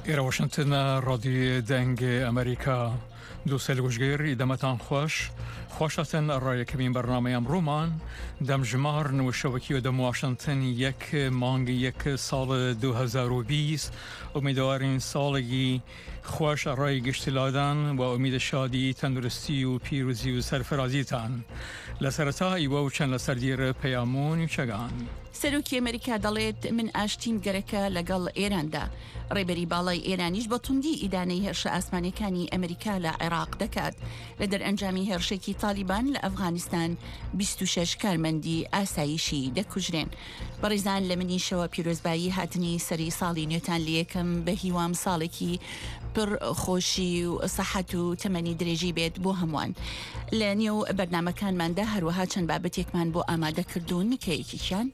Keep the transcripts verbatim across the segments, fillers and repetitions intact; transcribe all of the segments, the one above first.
إلى واشنطن راديو دنگ أمريكا دوسل وشغير إدامتان خوش خوشتن الرأي كمين برنامه امرومان دم جمار نوشوکی و دم واشنطن یک مانگ یک سال دو هزار و بیست امیدوارین سالگی خوش الرأي گشتلادن و امید شادی تندرستی و پیروزی و سرفرازی تان لسرتا ایوه و چند لسردیر پیامون چگان سەرۆکی ئەمریکا دەڵێت من ئاشتیم گەرەکە لەگەڵ ئێراندا. ڕێبەری باڵای ئێرانیش بە توندی ئیدانەی هێرشە ئاسمانیەکانی ئەمریکا لە عێراق دەکات. لە دەرئەنجامی هێرشێکی تالیبان لە ئەفغانستان بیست و شەش کارمەندی ئاسایشی دەکوژرێن. بەڕێزان لە منیشەوە پیرۆزبایی هاتنی سەری ساڵی نوێتان لە یەکەم بە هیوام ساڵێکی پر خۆشی و سەحەت و تەمەنی درێژی بێت بۆ هەمووان. لە نێو بەرنامەکانماندا هەروەها چەند بابەتێکمان بۆ ئامادەکردوون کەیەکیشان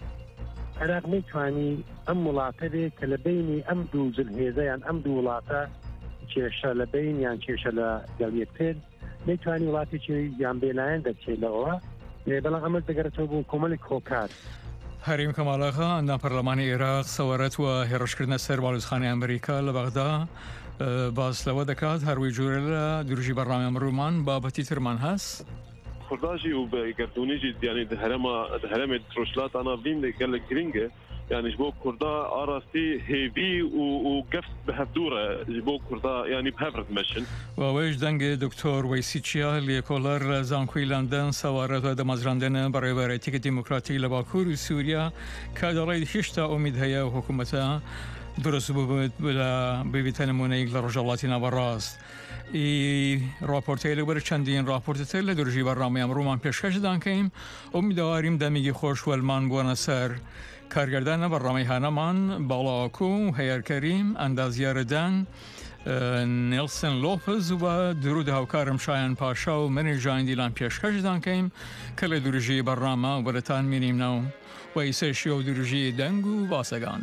عراق نەیتوانی ئەم وڵاتە بێت کە لە بینی ئەم دوو جلهێزەیان ئەم دوو وڵاتە کێشە لە بین یان کێشە لە گەڵیەکتر نەیتوانی وڵاتێکی یان بێلایەن دەچێت لەوە بەڵام ئەمە دەگەرێتەوە بۆ کۆمەڵی کۆکار. هەریم کەماڵاغا ئەندام پەرلەمانی عێراق سەوارەت و هێرشکردنە سەر باڵوزخانی ئەمریکا لە بەغدا باس لەوە دەکات هەروەی جوورە لە دروژی بەڕنامە ئەمڕۆمان بابەتی ترمان هەست. خرداجي وبكرتونيجي يعني دهرما دهرما تروشلات انا بين قال لك جرينجا يعني جبو كردا اراسي هيفي وقفت بهدوره جبو كردا يعني بهفرت مشن وويش دنگ دكتور ويسيتشيا اللي كولر زانكوي لندن سوارت و دمزراندن برای برایتیک دموکراتی لباکور و سوریا کادالای هشتا امید هيا و حکومتا درست بلا ببیت نمونه لرجالات نبراست ای راپورتی لبر چندین راپورت تل درجی برنامه امرومان پیشکش دانکیم امیدواریم دمیگی خوش و المان بونا سر کارگردان برنامه هانمان بالاکو هیر کریم اندازیاردن نیلسن لوپز و درود هاوکارم شایان پاشا و من جاین دیلان پیشکش دانکیم کل درجی برنامه و برتان مینیم نو و ایسشی و درجی دنگو واسگان.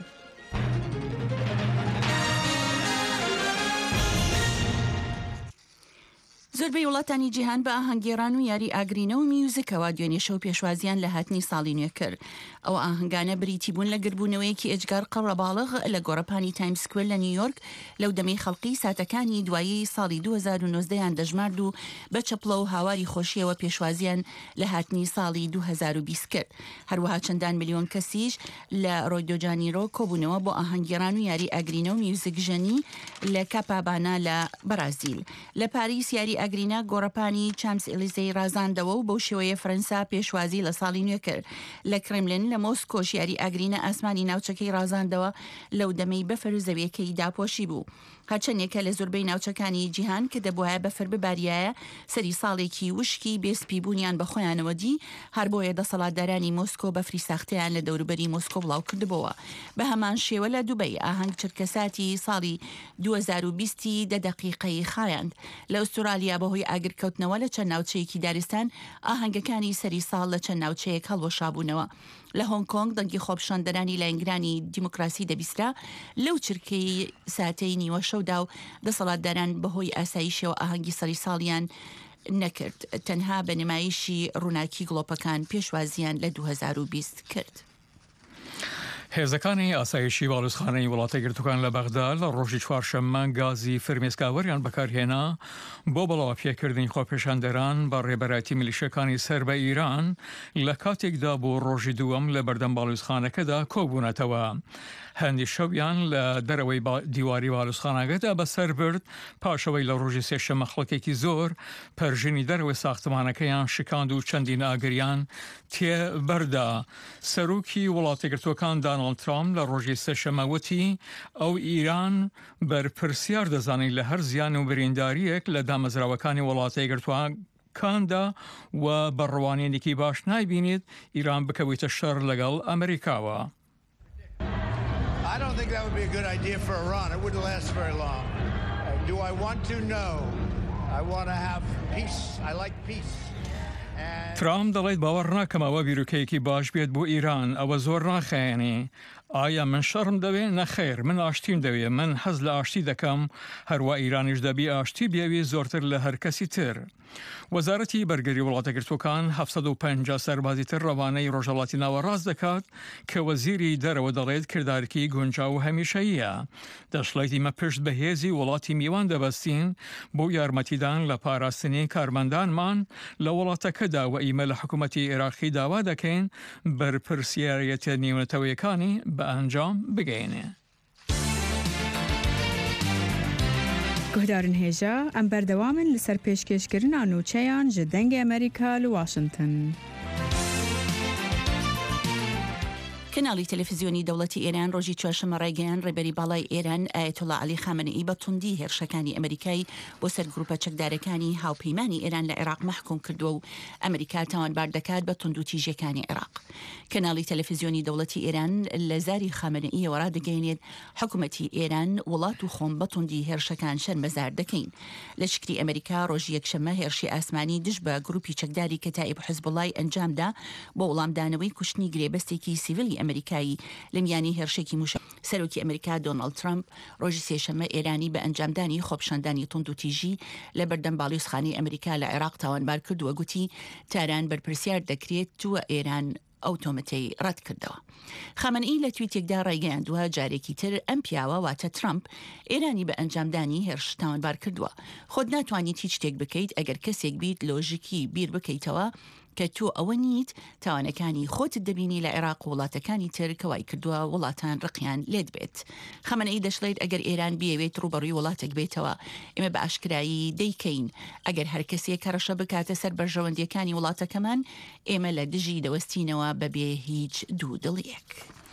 زۆربەی وڵاتانی جیهان بە ئاهەنگێڕان و یاری ئاگرینە و میوزیکەوە دوێنێ شەو پێشوازیان لە هاتنی ساڵی نوێ کرد. ئەوە ئاهەنگانە بریتی بوون لە گربوونەوەیەکی ئەجگار قەڕەباڵغ لە گۆڕەپانی تایمز سکوێر لە نیویۆرک لەو دەمەی خەڵقی ساتەکانی دوایی ساڵی دو هەزار و نۆزدە یان دەژمارد و بە چەپڵە و هاواری خۆشیەوە پێشوازیان لە هاتنی ساڵی دو هەزار و بیست کرد. هەروەها چەندان ملیۆن کەسیش لە ڕۆیدۆ جانیرۆ کۆبوونەوە بۆ ئاهەنگێڕان و یاری ئاگرینە و میوزیکژەنی لە کاپابانا لە بەرازیل. لە پاریس یاری ئاگرینە گۆڕەپانی چامس ئێلیزەی رازاندەوە و بەو شێوەیە فەرەنسا پێشوازی لە ساڵی نوێ کرد. لە کرملین لە مۆسکۆش یاری ئاگرینە ئاسمانی ناوچەکەی رازاندەوە لەو دەمەی بەفر و زەویەکەی داپۆشی بوو. هەرچەندێکە لە زۆربەی ناوچەکانی جیهان کە دەبوایە بەفر بباریایە سەری ساڵێکی وشکی بێسپی بوونیان بەخۆیانەوە دی هەر بۆیە دەسەڵاتدارانی مۆسکۆ بەفری ساختەیان لە دەوروبەری مۆسکۆ بڵاو کردبەوە. بە هەمان شێوە لە دووبەی ئاهەنگ چرکەساتی ساڵی دو هەزار و بیست دە دەقیقەی خایاند. لە ئوسترالیا بەهۆی ئاگرکەوتنەوە لە چەند ناوچەیەکی دارستان ئاهەنگەکانی سەری ساڵ لە چەند ناوچەیەک هەڵوەشابوونەوە. لە هۆنگ کۆنگ دەنگی خۆپشاندەرانی لایەنگرانی دیموکراسی دەبیسترا لەو چرکەی ساتەی نیوە شەودا و دەسەڵاتداران بەهۆی ئاسایشەوە ئاهەنگی سەری ساڵیان نەکرد. تەنها بە نمایشی ڕووناکی گڵۆپەکان پێشوازیان لە دو هەزار و بیست کرد. هێزەکانی ئاسایشی باڵوزخانەی وڵاتە گرتوەکان لە بەغدا لە ڕۆژی چوارشەممە گازی فرمێسکاوەریان بەکارهێنا بۆ بەڵاو پێکردنی خۆپێشاندەران بە ڕێبەرایەتی میلیشەکانی سەر بە ئیران لە کاتێکدا بۆ ڕۆژی دووەم لە بەردەم باڵوزخانەکەدا کۆبوونەتەوە. هەندی شەویان لە دەرەوەی دیواری باڵوزخانەکەدا بەسەر برد پاشەوەی لە ڕۆژی سێشەممە خەڵکێکی زۆر پەرژنی دەرەوەی ساختمانەکەیان شکاند و چەندین ئاگریان تێبەردا. سەرۆکی وڵاتە گرتوەکان دانالد ترامپ لە ڕۆژی سێشەممە وتی ئەو ئیران بەرپرسیار دەزانێت لە هەر زیان و برینداریەک لە دامەزراوەکانی وڵاتە گرتووە کاندا و بەڕوانێنێکی باش نایبینێت ئیران بکەوێتە شەڕ لەگەڵ ئەمریکاوە. I don't think that would be a good idea for Iran. It wouldn't last very long. Uh, do I want to? No. I want to have peace. I like peace. ترامپ دەڵێت باوەڕ ناکەمەوە بیرۆکەیەکی باش بێت بۆ ئیران ئەوە زۆر ناخایەنێ ئایا من شەڕم دەوێ نەخێر من ئاشتیم دەوێ من حەز لە ئاشتی دەکەم هەروە ئیرانیش دەبی ئاشتی بێوی زۆرتر لە هەر کەسی تر. وەزارەتی بەرگەری وڵاتە گرتوەکان هەفسەد و پەنجا سەربازی تر ڕەوانەی ڕۆژهەڵاتی ناوە ڕاست دەکات کە وەزیری دەرەوە دەڵێت کردارکی گونجاو و هەمیشەییە. دەشڵێتی مە پشت بە هێزی وڵاتی میوان دەبەستین بۆ یارمەتیدان لە پاراستنی کارمەندانمان لە وڵاتەکەدا و ئیمە لە حکوومەتی عێراقی داوا دەکەین بەرپرسیارەتە نیونەتەوەیەکانی بە ئەنجام بگەینێ. گهدارن هێژە ئەم بەردەوامن لەسەر پێشکەشکردنا نوچەیان ji dengê Amerîka li Washington. کەناڵی تەلەڤیزیۆنی دەوڵەتی ئێران ڕۆژی چوارشەممە ڕایگەیان ڕێبەری باڵای ئێران ئایەتوڵا عەلی خامنەئی بە توندی هێرشەکانی ئەمریکای بۆ سەر گروپە چەکدارەکانی هاوپەیمانی ئێران لە عێراق مەحکوم کردووە و ئەمریکا تاوانبار دەکات بە توند و تیژەکانی عێراق. کەناڵی تەلەڤیزیۆنی دەوڵەتی ئێران لە زاری خامنەئیەوە ڕادەگەیەنێت حکوومەتی ئێران وڵات و خۆم بە توندی هێرشەکان شەرمەزار دەکەین. لە شکری ئەمریکا ڕۆژی یەکشەممە هێرشی ئاسمانی دژ بە گروپی چەکداری کەتایب حیزبوڵای ئەنجامدا بۆ وەڵامدانەوەی کوشتنی گرێبەستێکی سیڤیلی ئەمریکایی لە میانی هێرشێکی موشە. سەرۆکی ئەمریکا دۆناڵد ترامپ ڕۆژی سێشەممە ئێرانی بە ئەنجامدانی خۆپشاندانی توند و تیژی لە بەردەم باڵیۆزخانەی ئەمریکا لە عێراق تاوانبار کردووە گوتی تاران بەرپرسیار دەکرێت تووە ئێران ئۆتۆمەتەی ڕەت کردەوە. خامنەئی لە تویتێکدا ڕایگەیاندووە جارێکی تر ئەم پیاوە واتە ترامپ ئێرانی بە ئەنجامدانی هێرش تاوانبار کردووە. خۆت ناتوانیت هیچ شتێک بکەیت ئەگەر کەسێک بیت لۆژیکی بیر بکەیتەوە کە تۆ ئەوە نیت تاوانەکانی خۆتت دەبینی لە عێراق و وڵاتەکانی تر کەوای کردووە وڵاتان ڕقیان لێت بێت. خامنەئی دەشڵێت ئەگەر ئێران بیەوێت ڕوبەڕووی وڵاتێک بێتەوە ئێمە بە ئاشکرایی دەیکەین ئەگەر هەر کەسێک کەڕەشە بکاتە سەر بەرژەوەندیەکانی وڵاتەکەمان ئێمە لە دژی دەوەستینەوە بەبێ هیچ دوو دڵیەک.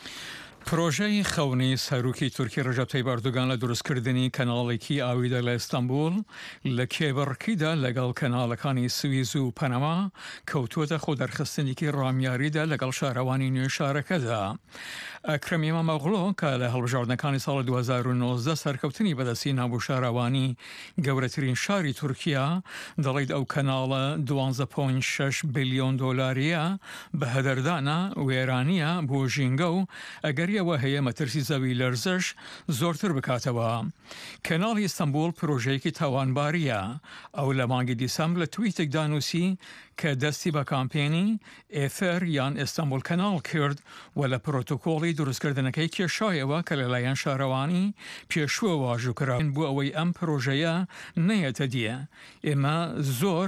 پرۆژەی خەونی سەرۆکی تورکی ڕەجەب تەیب ئەردۆغان لە دروستکردنی کەناڵێکی ئاویدە لە ئیستانبول لە کێبڕکیدا لەگەڵ کەناڵەکانی سویز و پەنەما کەوتووەتە خۆ دەرخستنێکی ڕامیاریدا لەگەڵ شارەوانی نوێ شارەکەدا. ئەکرەم ئیمامۆغڵۆ کە لە هەڵبژاردنەکانی ساڵی دوو هەزار و نۆزدە سەرکەوتنی بەدەستی نابوو شارەوانی گەورەترین شاری تورکیا دەڵێت ئەو کەناڵە دوانزە پۆینت شەش بیلیۆن دۆلاریە بە هەدەردانە وێرانیە بۆ ژینگە و ئەگەر ئەوە هەیە مەترسی زەوی لەرزش زۆرتر بکاتەوە. کەناڵی ئیستانبول پرۆژەیەکی تاوانباریە. ئەو لە مانگی دیسەمبر لە تویتێکدا نووسی کە دەستی بە کامپێنی ئێفەر یان ئیستانبول کەناڵ کرد و لە پرۆتۆکۆڵی دروستکردنەکەی کێشایەوە کە لەلایەن شارەوانی پێشووە واژووکراون بۆ ئەوەی ئەم پرۆژەیە نەیەتە دیە. ئێمە زۆر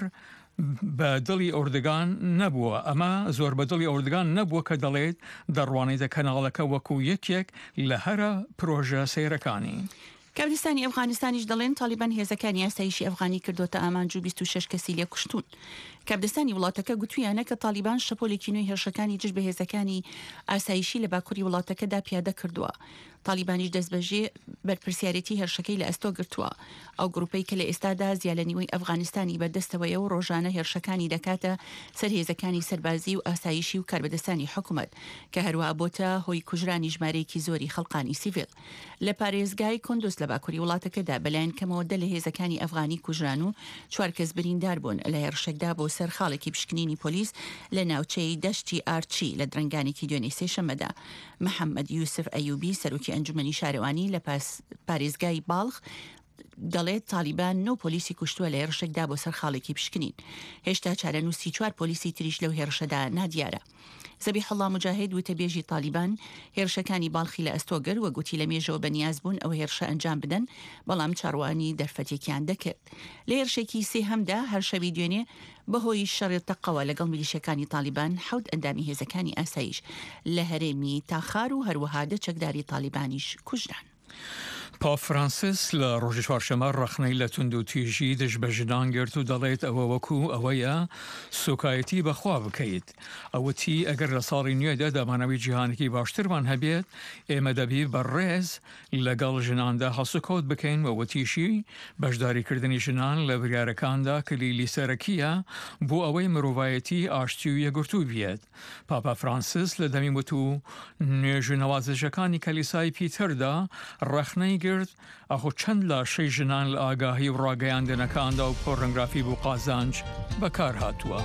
بە دڵی ئۆردگان نەبووە ئەمە زۆر بە دڵی ئۆردگان نەبووە کە دەڵێت دەڕوانیتە کەناڵەکە وەکو یەکێک لە هەرە پرۆژە سەیرەکانی. کردستانی ئەفغانستانیش دەڵێن تالیبان هێزەکانی ئاسایشی ئەفغانی کردوتە ئامانج و بیست و شەش کەسی لێ کوشتون. کابدستانی وڵاتەکە گوتویانە کە تالیبان شەپۆلێکی نوێی هێرشەکانی جژ بە هێزەکانی ئاسایشی لە باکووری وڵاتەکەدا پیادە کردووە. تالیبانیش دەستبەژێ بەرپرسیارەتی هێرشەکەی لە ئەستۆ گرتووە. ئەو گروپەی کە لە ئێستادا زیاد لە نیوەی ئەفغانستانی بەردەستەوەیە و ڕۆژانە هێرشەکانی دەکاتە سەر هێزەکانی سەربازی و ئاسایشی و کاربەدەستانی حکوومەت کە هەروە بۆتە هۆی کوژرانی ژمارەیەکی زۆری خەڵقانی سیڤیل. لە پارێزگای کۆندوس لە باکووری وڵاتەکەدا بەلایەن کەمەوە دە لە هێزەکانی ئەفغانی کوژران و چوار کەس بریندار بوون لە هێرشێکدا بۆ سەر خاڵێکی پشکنینی پۆلیس لە ناوچەی دەشتی ئارچی لە درنگانێکی دوێنێ سێشەممەدا. محەممەد یوسف ئەیوبی سەرۆکی ئەنجومەنی شارەوانی لە پارێزگای باڵخ دەڵێت تالیبان نۆ پۆلیسی کوشتووە لە هێرشێکدا بۆ سەر خاڵێکی پشکنین. هێشتا چارەنووسی چوار پۆلیسی تریش لەو هێرشەدا نادیارە. زەبیح الله مجاهد وتە بێژی تالیبان هێرشەکانی باڵخی لە ئەستۆگەر وە گوتی لە مێژەوە بەنیاز بوون ئەو هێرشە ئەنجام بدەن بەڵام چاڕوانی دەرفەتێکیان دەکرد. لە هێرشێکی سێ هەمدا هەر شەوی دوێنێ بەهۆی شەڕێ تەقەوە لەگەڵ میلیشەکانی تالیبان حەوت ئەندامی هێزەکانی ئاسایش لە هەرێمی تاخار و هەروەها دە چەکداری تالیبانیش کوژران. پاپ فرانسیس لە ڕۆژی چوارشەممە ڕەخنەی لە تند و تیژی دژ بە ژنان گرت و دەڵێت ئەوە وەکو ئەوەیە سوکایەتی بەخوا بکەیت. ئەوەتی ئەگەر لە ساڵی نوێدا دامانەوەی جیهانێکی باشترمان هەبێت ئێمە دەبی بەڕێز لەگەڵ ژناندا هەسوکەوت بکەین وەوەتیشی بەشداریکردنی ژنان لە بریارەکاندا کلیلی سەرەکیە بۆ ئەوەی مرۆڤایەتی ئاشتی و یەگرتوو بێت. پاپا فرانسیس لە دەمی وتو نوێژ و نەوازەژەکانی کەلیسای پیتەردا ڕەخنەی گرت ئەخۆ چەند لاشەی ژنان لە ئاگاهی و ڕاگەیاندنەکاندا و پۆرنۆگرافی بوو قازانج بەکار هاتووە.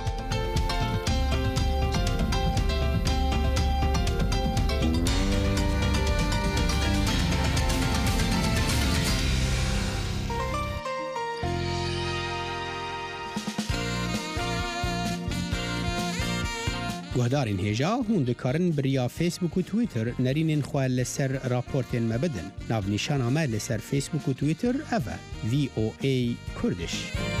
گهدارین هێژا هون دکارن بریا فیسبوک و تویتر نرینین خواه لسر راپورتین مبدن ناو نیشان آمد لسر فیسبوک و تویتر اوه وی او ای کردش.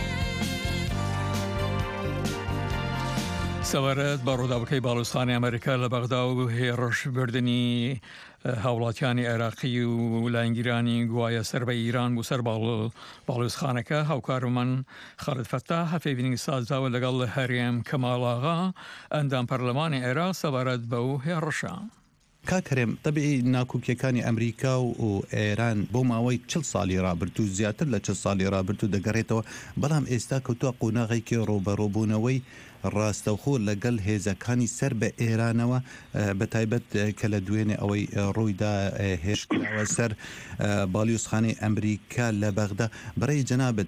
سەوارەت بە ڕووداوەکەی باڵوستانی ئەمریکا لە بەغدا و هێڕش بردننی هاوڵاتیانی عێراقی و لایەنگیرانی گوایە سەر بە ئیران بوو سەر باڵوستخانەکە هاوکارمان خالد فەتاح هەفێبینی سازداوە لەگەڵ هەرێم کەماڵاغا ئەندام پەرلەمانی عێراق سەوارەت بەو هێڕشە. کاکەرێم طبعی ناکوکیەکانی ئەمریکا و ئێران بۆ ماوەی چل ساڵی رابرتو زیاتر لە چل ساڵی رابرتو دەگەڕێتەوە بەڵام ئێستا کەوتووە قۆناغێکی ڕۆبەڕۆبوونەوەی ڕاستەوخۆ لەگەڵ هێزەکانی سەر بە ئێرانەوە بە تایبەت کە لە دوێنێ ئەوەی ڕوویدا هێشتراوە سەر باڵیۆزخانەی ئەمریکا لە بەغدا. بەڕێی جەنابەت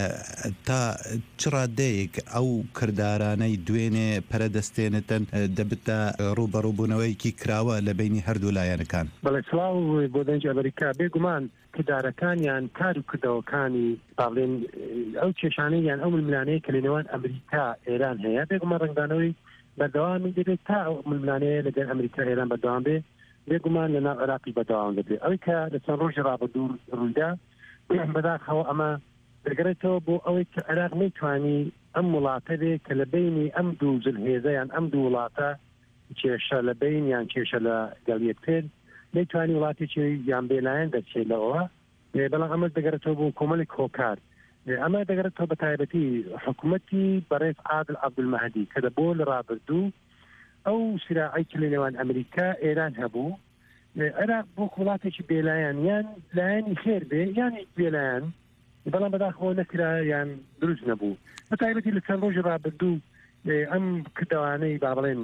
تا چ ڕادەیەک ئەو کردارانەی دوێنێ پەرەدەستێنێتن دەبتە ڕووبەڕووبوونەوەیکی کراوە لە بینی هەردوو لایەنەکان؟ بەڵێ سڵاو بۆ دەنج ئەمریکا بێگومان کردارەکانیان کار و کردەوەکانی باڵێن ئەو کێشانەی یان ئەو ململانەیە کە لە نێوان ئەمریکا ئێران هەیە بێگومان ڕنگدانەوەی بەردەوامی دەبێت تا ئەو ململانەیە لەگەڵ ئەمریکا ئێران بەردەوام بێ بێگومان لە ناو عێراقی بەردەوام دەبێت. ئەوەی کە لە چەند ڕۆژی ڕابردوو ڕوویدا بەداخەوە ئەمە دەگەڕێتەوە بۆ ئەوەی کە عێراق نەیتوانی ئەم وڵاتە بێ کە لە بینی ئەم دوو جلهێزە یان ئەم دوو وڵاتە کێشە لە بین یان کێشە لە گەڵیەکتر نەیتوانی وڵاتێکی یان بێلایەن دەچێت لەوە. بەڵام ئەمە دەگەڕێتەوە بۆ کۆمەڵێک هۆکار. ئەمە دەگەڕێتەوە بە تایبەتی حکوومەتی بەڕێز عادل عەبدولمەهدی کە دەبۆ لە ڕابردوو ئەو سراعەی لە نێوان ئەمریکا ئێران هەبوو عێراق بۆ وڵاتێکی بێلایەن یان لایەنی خێر بێ یانی بێلایەن بەڵام بەداخەوە نەکرا یان دروست نەبوو. بە تایبەتی لە چەند ڕۆژی ڕابردوو ئەم کردەوانەی با بڵێن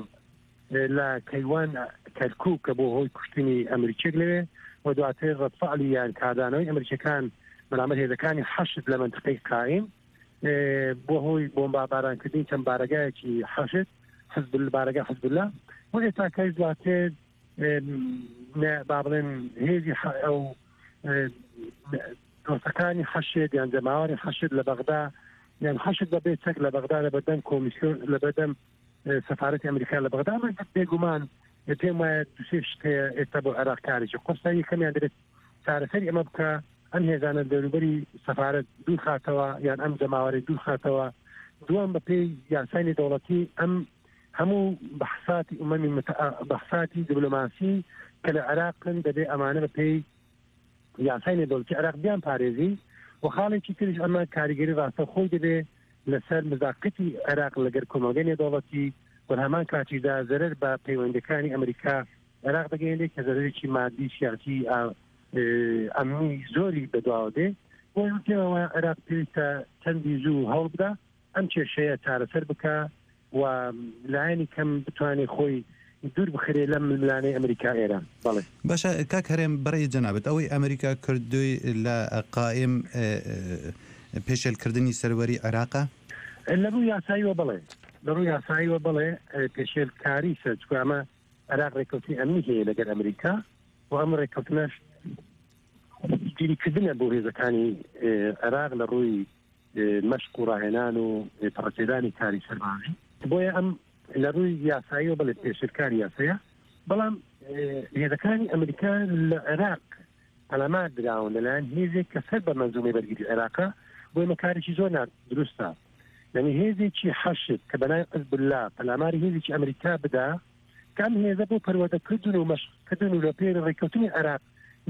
لە کەیوان کەرکووک کە بۆ هۆی کوشتنی ئەمریکێک لەوێ و دواتر ڕەتفعلی یان کاردانەوەی ئەمریکەکان بەرامبەر هێزەکانی حەشت لە منطقەی قایم بۆ هۆی بۆمبارانکردنی چەند بارەگایەکی حەشت حزب بارەگای حزب الله و ئێستا کەس دواتر با بڵێن هێزی ئەو دۆستەکانی حەشت یان جەماوەری حەشت لە بەغدا یان حەشت بەبێ چەک لە بەغدا لە بەردەم کۆمیسیۆن لە بەردەم سەفارەتی ئەمریکا لە بەغدا من بێگومان پێم وایە دوسێ شتەیە ئێستا بۆ عێراق کارێکی قورسایی کەمیان دەبێت چارەسەری ئەمە بکە ئەم هێزانە دەوروبەری سەفارەت دوور خاتەوە یان ئەم جەماوەری دوور خاتەوە. دووەم بە پێی یاسانی دەوڵەتی ئەم هەموو بەحساتی ئومەمی بەحساتی دیبلۆماسی کە لە عێراقن دەبێ ئەمانە بە پێی یاسانی دەوڵەتی عێراق بیان پارێزی و خاڵێکی تریش ئەمە کاریگەری ڕاستە خۆی دەبێ لەسەر مزاقەتی عێراق لەگەر کۆمەلگەی دەوڵەتی و هەمان کاتیدا زەرەر بە پەیوەندەکانی ئەمریکا عێراق دەگەێنێت کە زەرەرێکی مادی سیاسی ئەمنی زۆری بەدواوە دێ بۆ پێوە عێراق پێویستە چەندی زوو هەوڵ بدە ئەم کێشەیە چارەسەر بکە و لایەنی کەم بتوانێت خۆی دوور بخرێ لەم ململانەی ئەمریکا ئێران. بەڵێ باشە کاک هەرێم بەڕێی جەنابەت ئەوەی ئەمریکا کردووی لە قائم پێشێلکردنی سەروەری عێراقە لە ڕووی یاساییوە بڵێ لە ڕووی یاساییوە بڵێ پێشێلکاری سەرچکو ئەمە عێراق ڕێکەوتنی ئەمنی هەیە لەگەر ئەمریکا و ئەم ڕێکەوتنەش گیریکردنە بۆ هێزەکانی عێراق لە ڕووی مەشق و ڕاهێنان و پڕەچێدانی کاری سەربازی بۆیە ئەم لە ڕووی یاساییەوە بڵێ پێشێلکاری یاساییە. بەڵام هێزەکانی ئەمریکا لە عێراق پەلەمان دراون لەلایەن هێزێک کە سەر بە مەنزومەی بەرگری عێراقە بۆی مەکارێکی زۆر دروستە. یعنی هێزێکی حەشت کە بەنای حزب الله پەلاماری هێزێکی ئەمریکا بدا کام هێزە بۆ پەروەردەکردن و مەشقکردن و لە پێ ڕێکەوتنی عێراق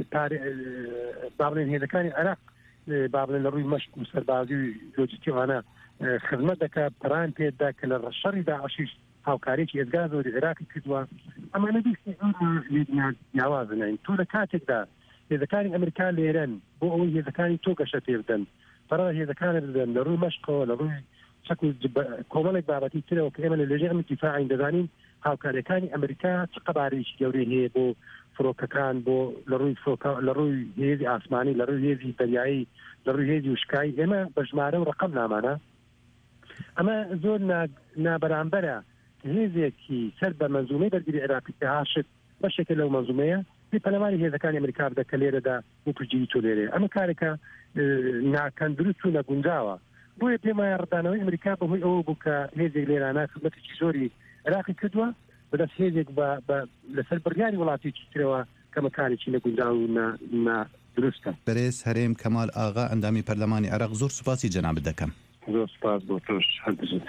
با بڵێن هێزەکانی عێراق با بڵێن لە ڕووی مەشق و سەربازی و لۆجستیکانە خزمەت دەکات پەران پێدا کە لە شەڕی داعشیش هاوکارێکی ئێزگا زۆری عێراقی کردووە. ئەمانە بیستی یاوازنین تۆ لە کاتێکدا هێزەکانی ئەمریکا لێرەن بۆ ئەوەی هێزەکانی تۆ گەشە تێ بدەن فەرا هێزەکانە بدەن لە ڕووی مەشقەوە لە ڕووی شەکل کۆمەڵێک بابەتی ترەوە کە ئێمە لە لێژێ ئەم دیفاعین دەزانین هاوکاریەکانی ئەمریکا چ قەبارەیەکی گەورەی هەیە بۆ فرۆکەکان بۆ لە ڕووی لە ڕووی هێزی ئاسمانی لە ڕووی هێزی دەریایی لە ڕووی هێزی وشکایی ئێمە بە ژمارە و ڕقم نامانە. ئەمە زۆر نابەرامبەرە هێزێکی سەر بە مەنزومەی بەرگری عێراقی کە هاشت بەشێکە لەو مەنزومەیە پێی پەلەمانی هێزەکانی ئەمریکا بدە کە لێرەدا و پرگیری تۆ لێرێ. ئەمە کارێکە ناکەندروست و نەگونجاوە. بۆیە پێم وایە ڕدانەوەی ئەمریکا بەهۆی ئەوە بوو کە هێزێک لێرانە خزمەتێکی زۆری عێراقی کردووە بەدەست هێزێک لەسەر بڕیاری وڵاتی ترەوە کەمەکانێکی لە گونجاو و دروستە. بەرێز هەرێم کەمال ئاغا ئەندامی پەرلەمانی عێراق زۆر سوپاسی جەنابەت دەکەم. زۆر سوپاس بۆ تۆش هەردووزت.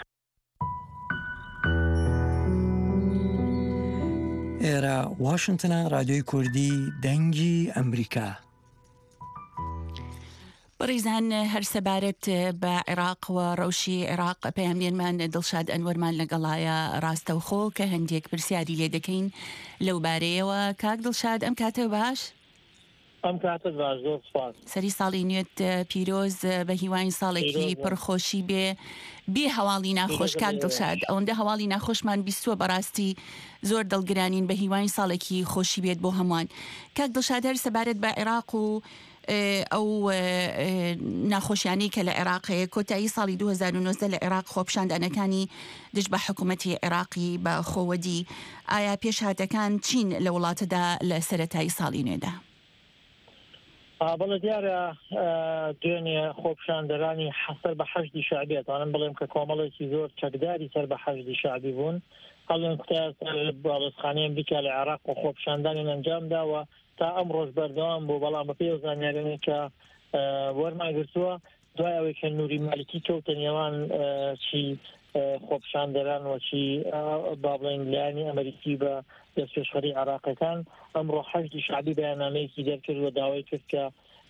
ئێرە واشنگتنە رادیۆی کوردی دەنگی ئەمریکا. بەڕێزان هەر سەبارەت بە عێراق و ڕەوشی عێراق پەیامێنمان دڵشاد ئەنوەرمان لەگەڵایە ڕاستەوخۆ کە هەندێک پرسیاری لێ دەکەین لەو بارەیەوە. کاک دڵشاد ئەم کاتە باش؟ ئەم کاتە باش، زۆر سپاس. سەری ساڵی نوێت پیرۆز بە هیوای ساڵێکی پڕخۆشی بێ بێ هەواڵی ناخۆش. کاک دڵشاد ئەوەندە هەواڵی ناخۆشمان بیستووە بەڕاستی زۆر دڵگرانین بە هیوای ساڵێکی خۆشی بێت بۆ هەمووان. کاک دڵشاد هەر سەبارەت بە عێراق و ئەو ناخۆشیانی کە لە عێراقەیە کۆتایی ساڵی دوو هەزار و نۆزدە لە عێراق خۆپشاندانەکانی دژ بە حکوومەتی عێراقی بە خۆوەدی، ئایا پێشهاتەکان چین لە وڵاتەدا لە سەرەتایی ساڵی نوێدا؟ بەڵێ دیارە دوێنێ خۆپشاندەرانی حەسەر بە حەشدی شعبی ئەتوانم بڵێم کە کۆمەڵێکی زۆر چەکداری سەر بە حەشدی شعبی بوون. هەڵێن کوتای باڵۆزخانەی ئەمریکا لە عێراق و خۆپشاندانی ئەنجام داوە تا ئەم ڕۆژ بەردەوام بوو، بەڵام بە پێی زانیاریانەی کە وەرماگرتووە دوای ئەوەی کە نووری مالیکی کەوتە نێوان چی خۆپشاندەران وەچی با بڵێن لایەنی ئەمریکی بە دەستپێشخەری عێراقیەکان ئەمڕۆ حەشدی شعبی بەیاننامەیەکی دەرکرد و داوای کرد کە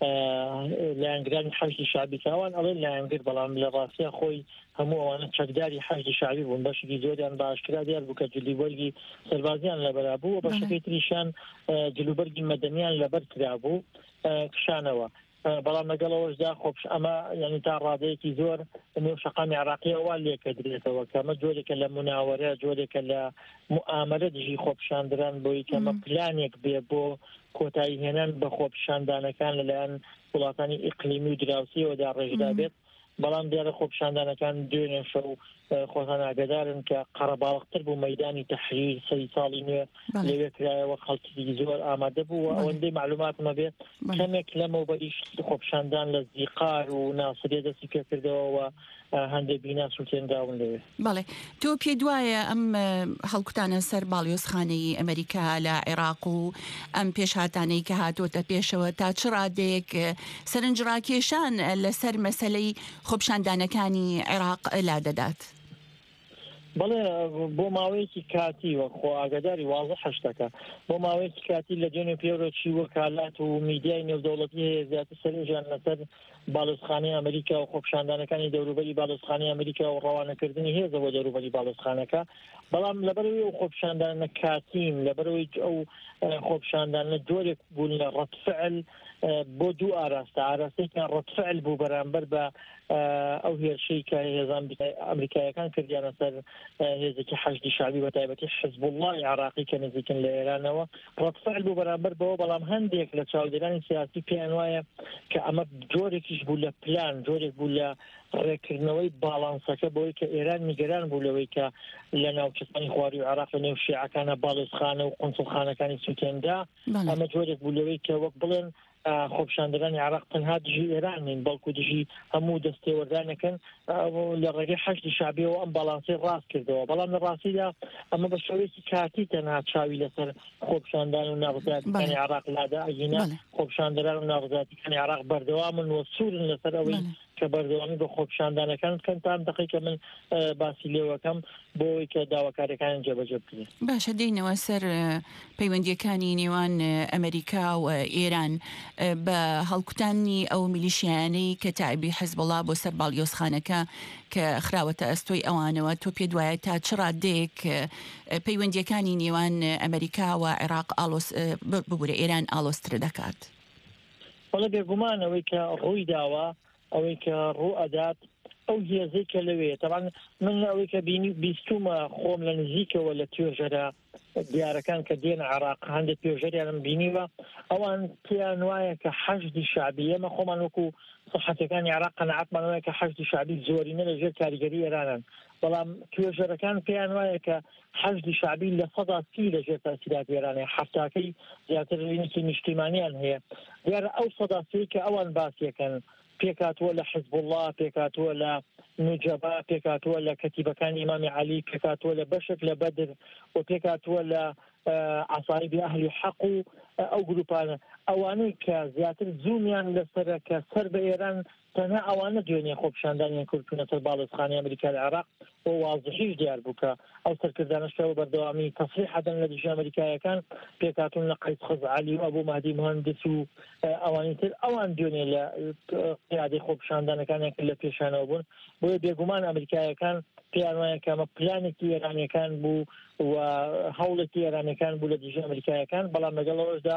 لایەنگرانی حەشدی شعبی کاوان ئەڵێ لایەنگر، بەڵام لە ڕاستیە خۆی هەموو ئەوانە چەکداری حەشدی شعبی بوون. بەشێکی زۆریان بە ئاشکرا دیار بوو کە جلوبەرگی سەربازیان لەبەرا بوو، بەشەکەی تریشیان جلوبەرگی مەدەنیان لەبەر کرا بوو کشانەوە. بەڵام لەگەڵەوەشدا خۆپش ئەمە یعنی تا ڕادەیەکی زۆر نێو شەقامی عێراقیەوە لێکە درێتەوە کە ئەمە جۆرێکە لە مناوەرە، جۆرێکە لە مؤامرە دژی خۆپشاندران بۆی کەمە پلانێک بێ بۆ کۆتایی هێنان بە خۆپشاندانەکان لەلایەن وڵاتانی ئیقلیمی و دراوسیەوەدا ڕێژدا بێت. بەڵام دیارە خۆپشاندانەکان دوێنێ شەو خۆتان ئاگادارن کە قەرەباڵغتر بوو مەیدانی تەحریر سەری ساڵی نوێ لەوێ کرایەوە خەڵکی زۆر ئامادە بوو. ئەوەندەی معلوماتمە بێت کەمێک لەمە بەریش خۆپشاندان لە زیقار و ناسرێ دەستی پێ کردەوە هەندێک بینا سووتێنداون لەوێ. بەڵێ تۆ پێ دوایە ئەم هەڵکوتانە سەر باڵیۆزخانەی ئەمریکا لە عێراق و ئەم پێشهاتانەی کە هاتوۆتە پێشەوە تا چ ڕادێک سەرنجڕاکێشان لەسەر مەسەلەی خۆپشاندانەکانی عێراق لا دەدات؟ بەڵێ بۆ ماوەیەکی کاتی وە خۆ ئاگاداری وازە حەشتەکە بۆ ماوەیەکی کاتی لە دوێنێ پێوەچی وەکالات و میدیای نێودەوڵەتی هەیە زیاتر سەرنجیان لەسەر باڵۆزخانەی ئەمریکا و خۆپشاندانەکانی دەوروبەری باڵۆزخانەی ئەمریکا و ڕەوانەکردنی هێزەوە دەوروبەری باڵۆزخانەکە. بەڵام لەبەرەوەی ئەو خۆپشاندانە کاتین، لەبەرەوەی ئەو خۆپشاندانە جۆرێک بوون لە ڕەتفعل بۆ دوو ئاراستە، ئاراستێکیان ڕەتفعل بوو بەرامبەر بە ئەو هێرشەی کە هێزان ئەمریکایەکان کردیانە سەر هێزێکی حەشدی شعبی بە تایبەتی حزب الله عێراقی کە نزیکن لە ئێرانەوە ڕەتفعل بوو بەرامبەر بەوە. بەڵام هەندێک لە چاودێرانی سیاسی پێیان وایە کە ئەمە جۆرێکیش بوو لە پلان، جۆرێک بوو لە ڕێکردنەوەی باڵانسەکە بۆی کە ئێران نیگەران بوو لەوەی کە لە ناوچەکانی خواردی و عێراق لە نێو شیعەکانە باڵۆزخانە و قونسڵخانەکانی سووتێندا. ئەمە جۆرێک بوو لەوەی کە وەک بڵێن خۆپشاندەرانی عێراق تەنها دژی ئێران نین، بەڵکو دژی هەموو دەستێوەردانەکەن لە ڕێگەی حەشدی شعبیەوە ئەم باڵانسەی ڕاست کردەوە. بەڵام لە ڕاستیدا ئەمە بە شێوەیەکی کاتی تەنها چاوی لەسەر خۆپشاندان و ناڕزاتیەکانی عێراق لادا ئەگینا خۆپشاندەران و ناڕزاتیەکانی عێراق بەردەوامن و سوورن لەسەر ئەوەی کە بەردەوامی بە خۆپشاندانەکان بکەن تا ئەم دەقەیەکە من باسی لێوەکەم بۆەوەی کە داواکاریەکان جێبەجێ بکرێن. باشە دێینەوە سەر پەیوەندیەکانی نێوان ئەمریکا و ئێران بە هەڵکوتانی ئەو میلیشیانەی کە تایبی حیزبڵا بۆ سەر باڵیۆزخانەکە کە خراوەتە ئەستۆی ئەوانەوە، تۆ پێ دوایە تا چ ڕادێک پەیوەندیەکانی نێوان ئەمریکا و عێراق ببوورە ئێران ئالۆستر دەکات؟ وەڵە بێگومانەوەی کە ڕووی داوە ئەوەی کە ڕوو ئەدات ئەو هێزەی کە لەوێ تەبان من ئەوەی کە بینی بیستومە خۆم لە نزیکەوە لە توێژەرە دیارەکان کە دێن عێراق هەندێک توێژەریانم بینیوە ئەوان پێیان وایە کە حەشدی شعبی ئێمە خۆمان وەکو سەحەتەکانی عێراق قەنەعەتمان وایە کە حەشدی شعبی زۆرینە لەژێر کاریگەری ئێرانن، بەڵام توێژەرەکان پێیان وایە کە حەشدی شعبی لە سەدا سی لەژێر تاسیرات ئێرانێ، حەفتاکەی زیاتر لینکی نیشتیمانیان هەیە. دیارە ئەو سەدا سی کە ئەوان باسیەکەن پێکاتوە لە حزب الله، پێکاتوە لە نوجەبا پێکاتوە لە کەتیبەکانی ئیمامی عەلی پێکاتوە لە بەشێک لە بەدر و پێکاتوە لە عەسایبی ئەهلی حەق و ئەو گروپانە ئەوانەی کە زیاتر زوومیان لەسەرە کە سەر بە ئێران تەنها ئەوانە دوێنێ خۆپیشاندانیان کورتونە سەر باڵۆزخانی ئەمریکا لە عێراق بۆ وازحیش دیار بوو کە ئەو سەرکردانەشەوە بەردەوامی تەسریح حەدەن لە دژی ئەمریکایەکان پێکاتون لە قەیس خزعەلی و ئەبوو مەهدی مهندس و ئەوانی تر ئەوان دوێنێ لە قیادەی خۆپیشاندانەکانیان کە لە پێشانەوە بوون بۆیە بێگومان ئەمریکایەکان پێیان وایە کە ئەمە پلانێکی ئێرانیەکان بوو و هەوڵێکی ئێرانیەکان بوو لە دژی ئەمریکایەکان بەڵام لەگەڵەوەشدا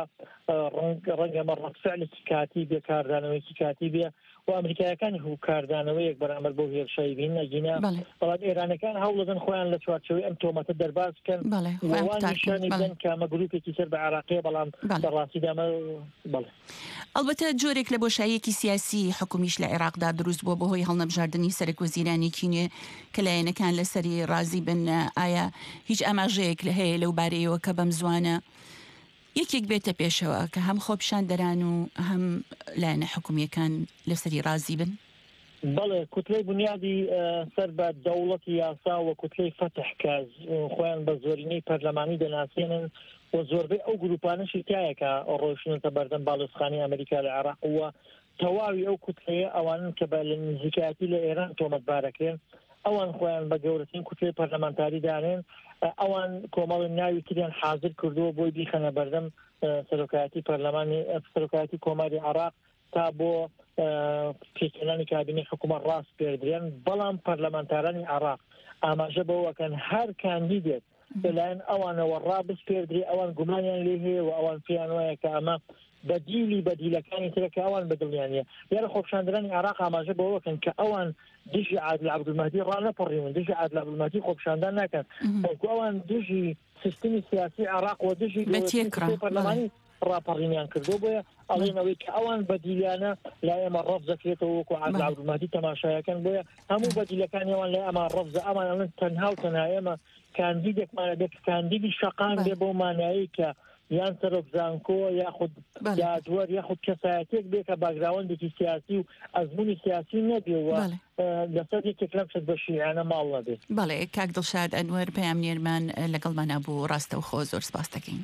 ڕەنگە ئەمە ڕەتفعلێکی کاتی بێ کاردانەوەیکی کاتی بێ و ئەمریکایەکانی هو کاردانەوەیەک بەرامبەر بۆ هێرشایی بین نەگینە بەڵام ئێرانەکان هەوڵدەن خۆیان لە چوارچەوەی ئەم تۆمەتە دەرباز بکەن وانیشانی بدەن کە ئەمە گروپێکی سەر بە عێراقیە بەڵام بەڕاستیدا ئەمە بەڵێ ئەلبەتە جۆرێک لە بۆشاییەکی سیاسی حکومیش لە عێراقدا دروست بووە بەهۆی هەڵنەبژاردننی سەرکوەزیرانێکی نوێ کە لایەنەکان لەسەری ڕازی بن ئایا هیچ ئاماژەیەک لە هەیە لەو بارەیەوە کە بەم زوانە یەکێک بێتە پێشەوە کە هەم خۆپیشاندەران و هەم لایەنە حکومیەکان لەسەری ڕازی بن؟ بەڵێ کوتلەی بنیادی سەر بە دەوڵەتی یاسا و کوتلەی فتح کە خۆیان بە زۆرینەی پەرلەمانی دەناسێنن و زۆربەی ئەو گروپانەشی تایەکە ڕۆیشتنە بەردەم باڵۆزخانی ئەمریکا لە عێراق وە تەواوی ئەو کوتلەیە ئەوانن کە بە لە نزیکایەتی لە ئێران تۆمەتبارەکرێن ئەوان خۆیان بە گەورەترین کوتلەی پەرلەمانتاری دانێن ئەوان کۆمەڵی ناوی تریان حاضر کردووە بۆی بیخەنە بەردەم سەرۆکایەتی پەرلەمانی سەرۆکایەتی کۆماری عێراق تا بۆ پێکهێنانی کابینەی حکوومەت ڕاست پێدرێن بەڵام پەرلەمانتارانی عێراق ئاماژە بەوەکەن هەر کاندیدێت لەلایەن ئەوانەوە ڕابست پێدرێ ئەوان گومانیان لێ هەیە و ئەوان پێیان وایە کە ئەمە بەدیلی بەدیلەکانی ترەکە ئەوان بەدڵیانە یارە خۆپیشاندەرانی عێراق ئاماژە بەوەکەن کە ئەوان دژی عادل عەبدولمەهدی ڕانەپەڕیون دژی عادل عەبدولمەهدی خۆپیشاندان ناکەن بەڵکو ئەوان دژی سیستمی سیاسی عێراق و دژی پەرلەمانی ڕاپەڕینیان کردو بۆیە ئەڵێنەوەی کە ئەوان بەدیلانە لای ئێمە ڕەف دەکرێتەوە وەکو عادل عەبدولمەهدی تەماشایەکەن بۆیە هەموو بەدیلەکانیەوان لای ئەمان ڕەفزە ئەمان ئەڵێن تەنها و تەنها ئێمە کاندیدێکمانە بێت کاندیدی شەقان بێ بۆ مانایی کە یان سەرۆک زانکۆ یاخود یادوەر یاخود کەسایەتێک بێ کە باگراوەندێکی سیاسی و ئەزموونی سیاسی نەبێەوە لەسەر یەکێک لەم شت بە شیعانە ماڵ نەبێت. بەڵێ کاک دڵشاد ئەنوەر پەیامنێرمان لەگەڵمانە بوو ڕاستەوخۆ زۆر سپاس دەکەین.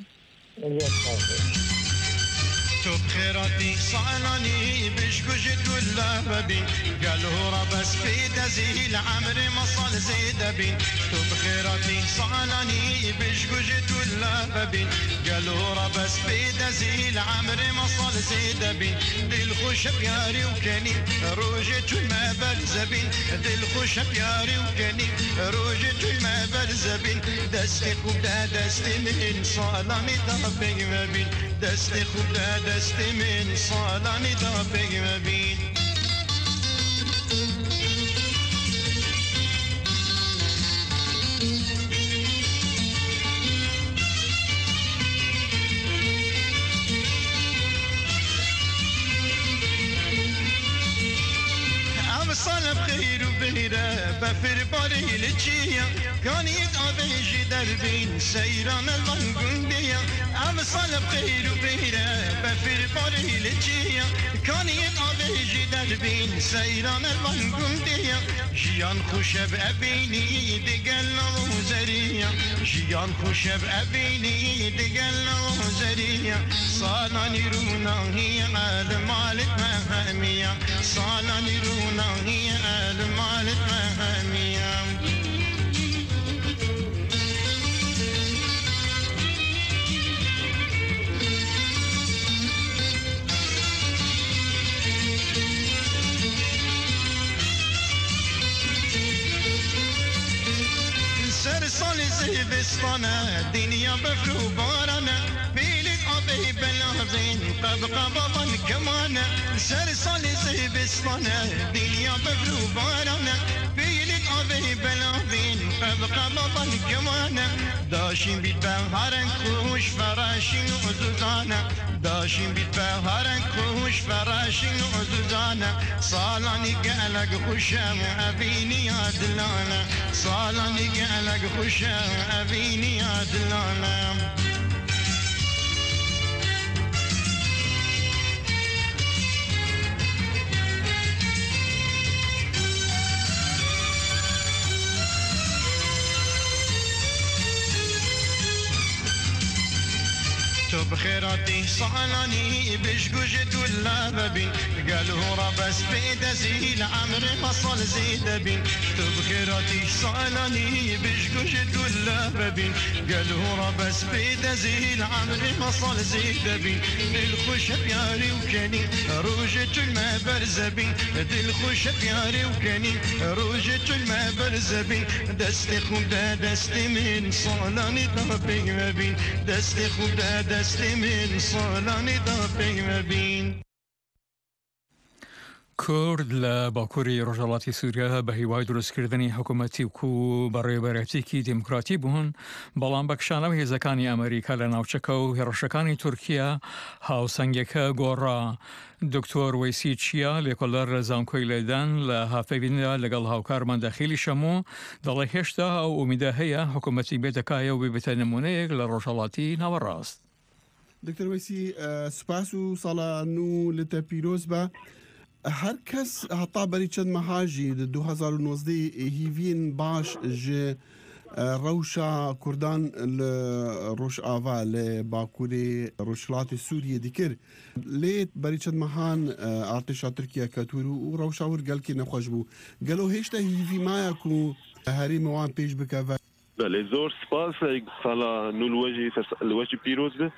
تو بخيراتي صعلاني بشكوجت ولا ببين قالوا ربس في دزيل عمري ما صال زيد بين تو بخيراتي صعلاني بشكوجت ولا ببين قالوا ربس في دزيل عمري ما صال زيد بين دل خوش بياري وكني روجت ما بلزبين دل خوش بياري وكني روجت ما بلزبين دستي خدا دستي من صالاني ضربي ما بين دستي خدا دستي من صالاني ضربي ما بين صال بخير وبهيرة بفر باري لتشيا كان يتعبيجي دربين سيران المنقندية عم صال بخير وبهيرة بفر باري لتشيا كان يتعبيجي دربين سيران المنقندية جيان خوشب أبيني دقل وزرية جيان خوشب أبيني دقل وزرية صالاني رونا هي عالم مالك مهمية صالاني رونا هي المال المهمية سر صالي زيبستانا دنيا بفرو بارانا بيلك أبي بلازين قبقى بابا كمانا سر صالي زيبستانا دنيا بفرو بارانا بيلك أبي بلازين قبقى بابا كمانا داشين بالبهارن خوش فراشين وزوزانا داشين بالبهارن خوش فراشين وزوزانا صالاني قالك خوشا أبيني يا دلانا صالاني قالك خوشا أبيني يا دلانا تو بخيراتي صالاني بش قجت ولا ببين قالوا ربس بيد زيل عمري ما صال زيد بين تو بخيراتي صالاني بش قجت ولا ببين قالوا ربس بيد زيل عمري ما صال زيد بين الخش بياري وكاني روجت الماء برزبين الخش بياري وكاني روجت الماء برزبين دستي خوب ده دستي من صالاني طبي مبين دستي خوب ده دستي من صالاني طبي مبين کورد لە باکووری ڕۆژهەڵاتی سووریا بە هیوای دروستکردنی حکوومەتی و بەڕێبەرێتێکی دیموکراتی بوون، بەڵام بەکشانەوە هێزەکانی ئەمریکا لە ناوچەکە و هێڕەشەکانی تورکیا هاوسەنگەکە گۆڕا. دکتۆر وەیسی چیا لێکۆڵەر لە زانکۆی لێدان لە هافەبیندا لەگەڵ هاوکارمان دەخیلی شەموو دەڵێ هێشتا ئەو ئومیدە هەیە حکوومەتی بێتەکایە و ببێتە نمونەیەک لە ڕۆژهەڵاتی ناوەڕاست. دکتۆر وەیسی سوپاس و ساڵە نو لەتە پیرۆز بە هر کس هەتا بەری چەند مەهاژی دو هزار و نۆزدە هیڤین باش ژێ ڕەوشە کوردان لە ڕۆژئاوا لە باکوورێ ڕۆژهەڵاتی سووریە دیکرد لێ بەری چەند مەهان ئارتێشا تورکیا کەتور و ڕەوشاور گەلکی نەخۆش بوو گەلۆ هێشتا هیڤی مایەک و هەرێمەوان پێش بکەوە. بله زۆر سپاس ساڵە نو لوەژی پیرۆز بێ.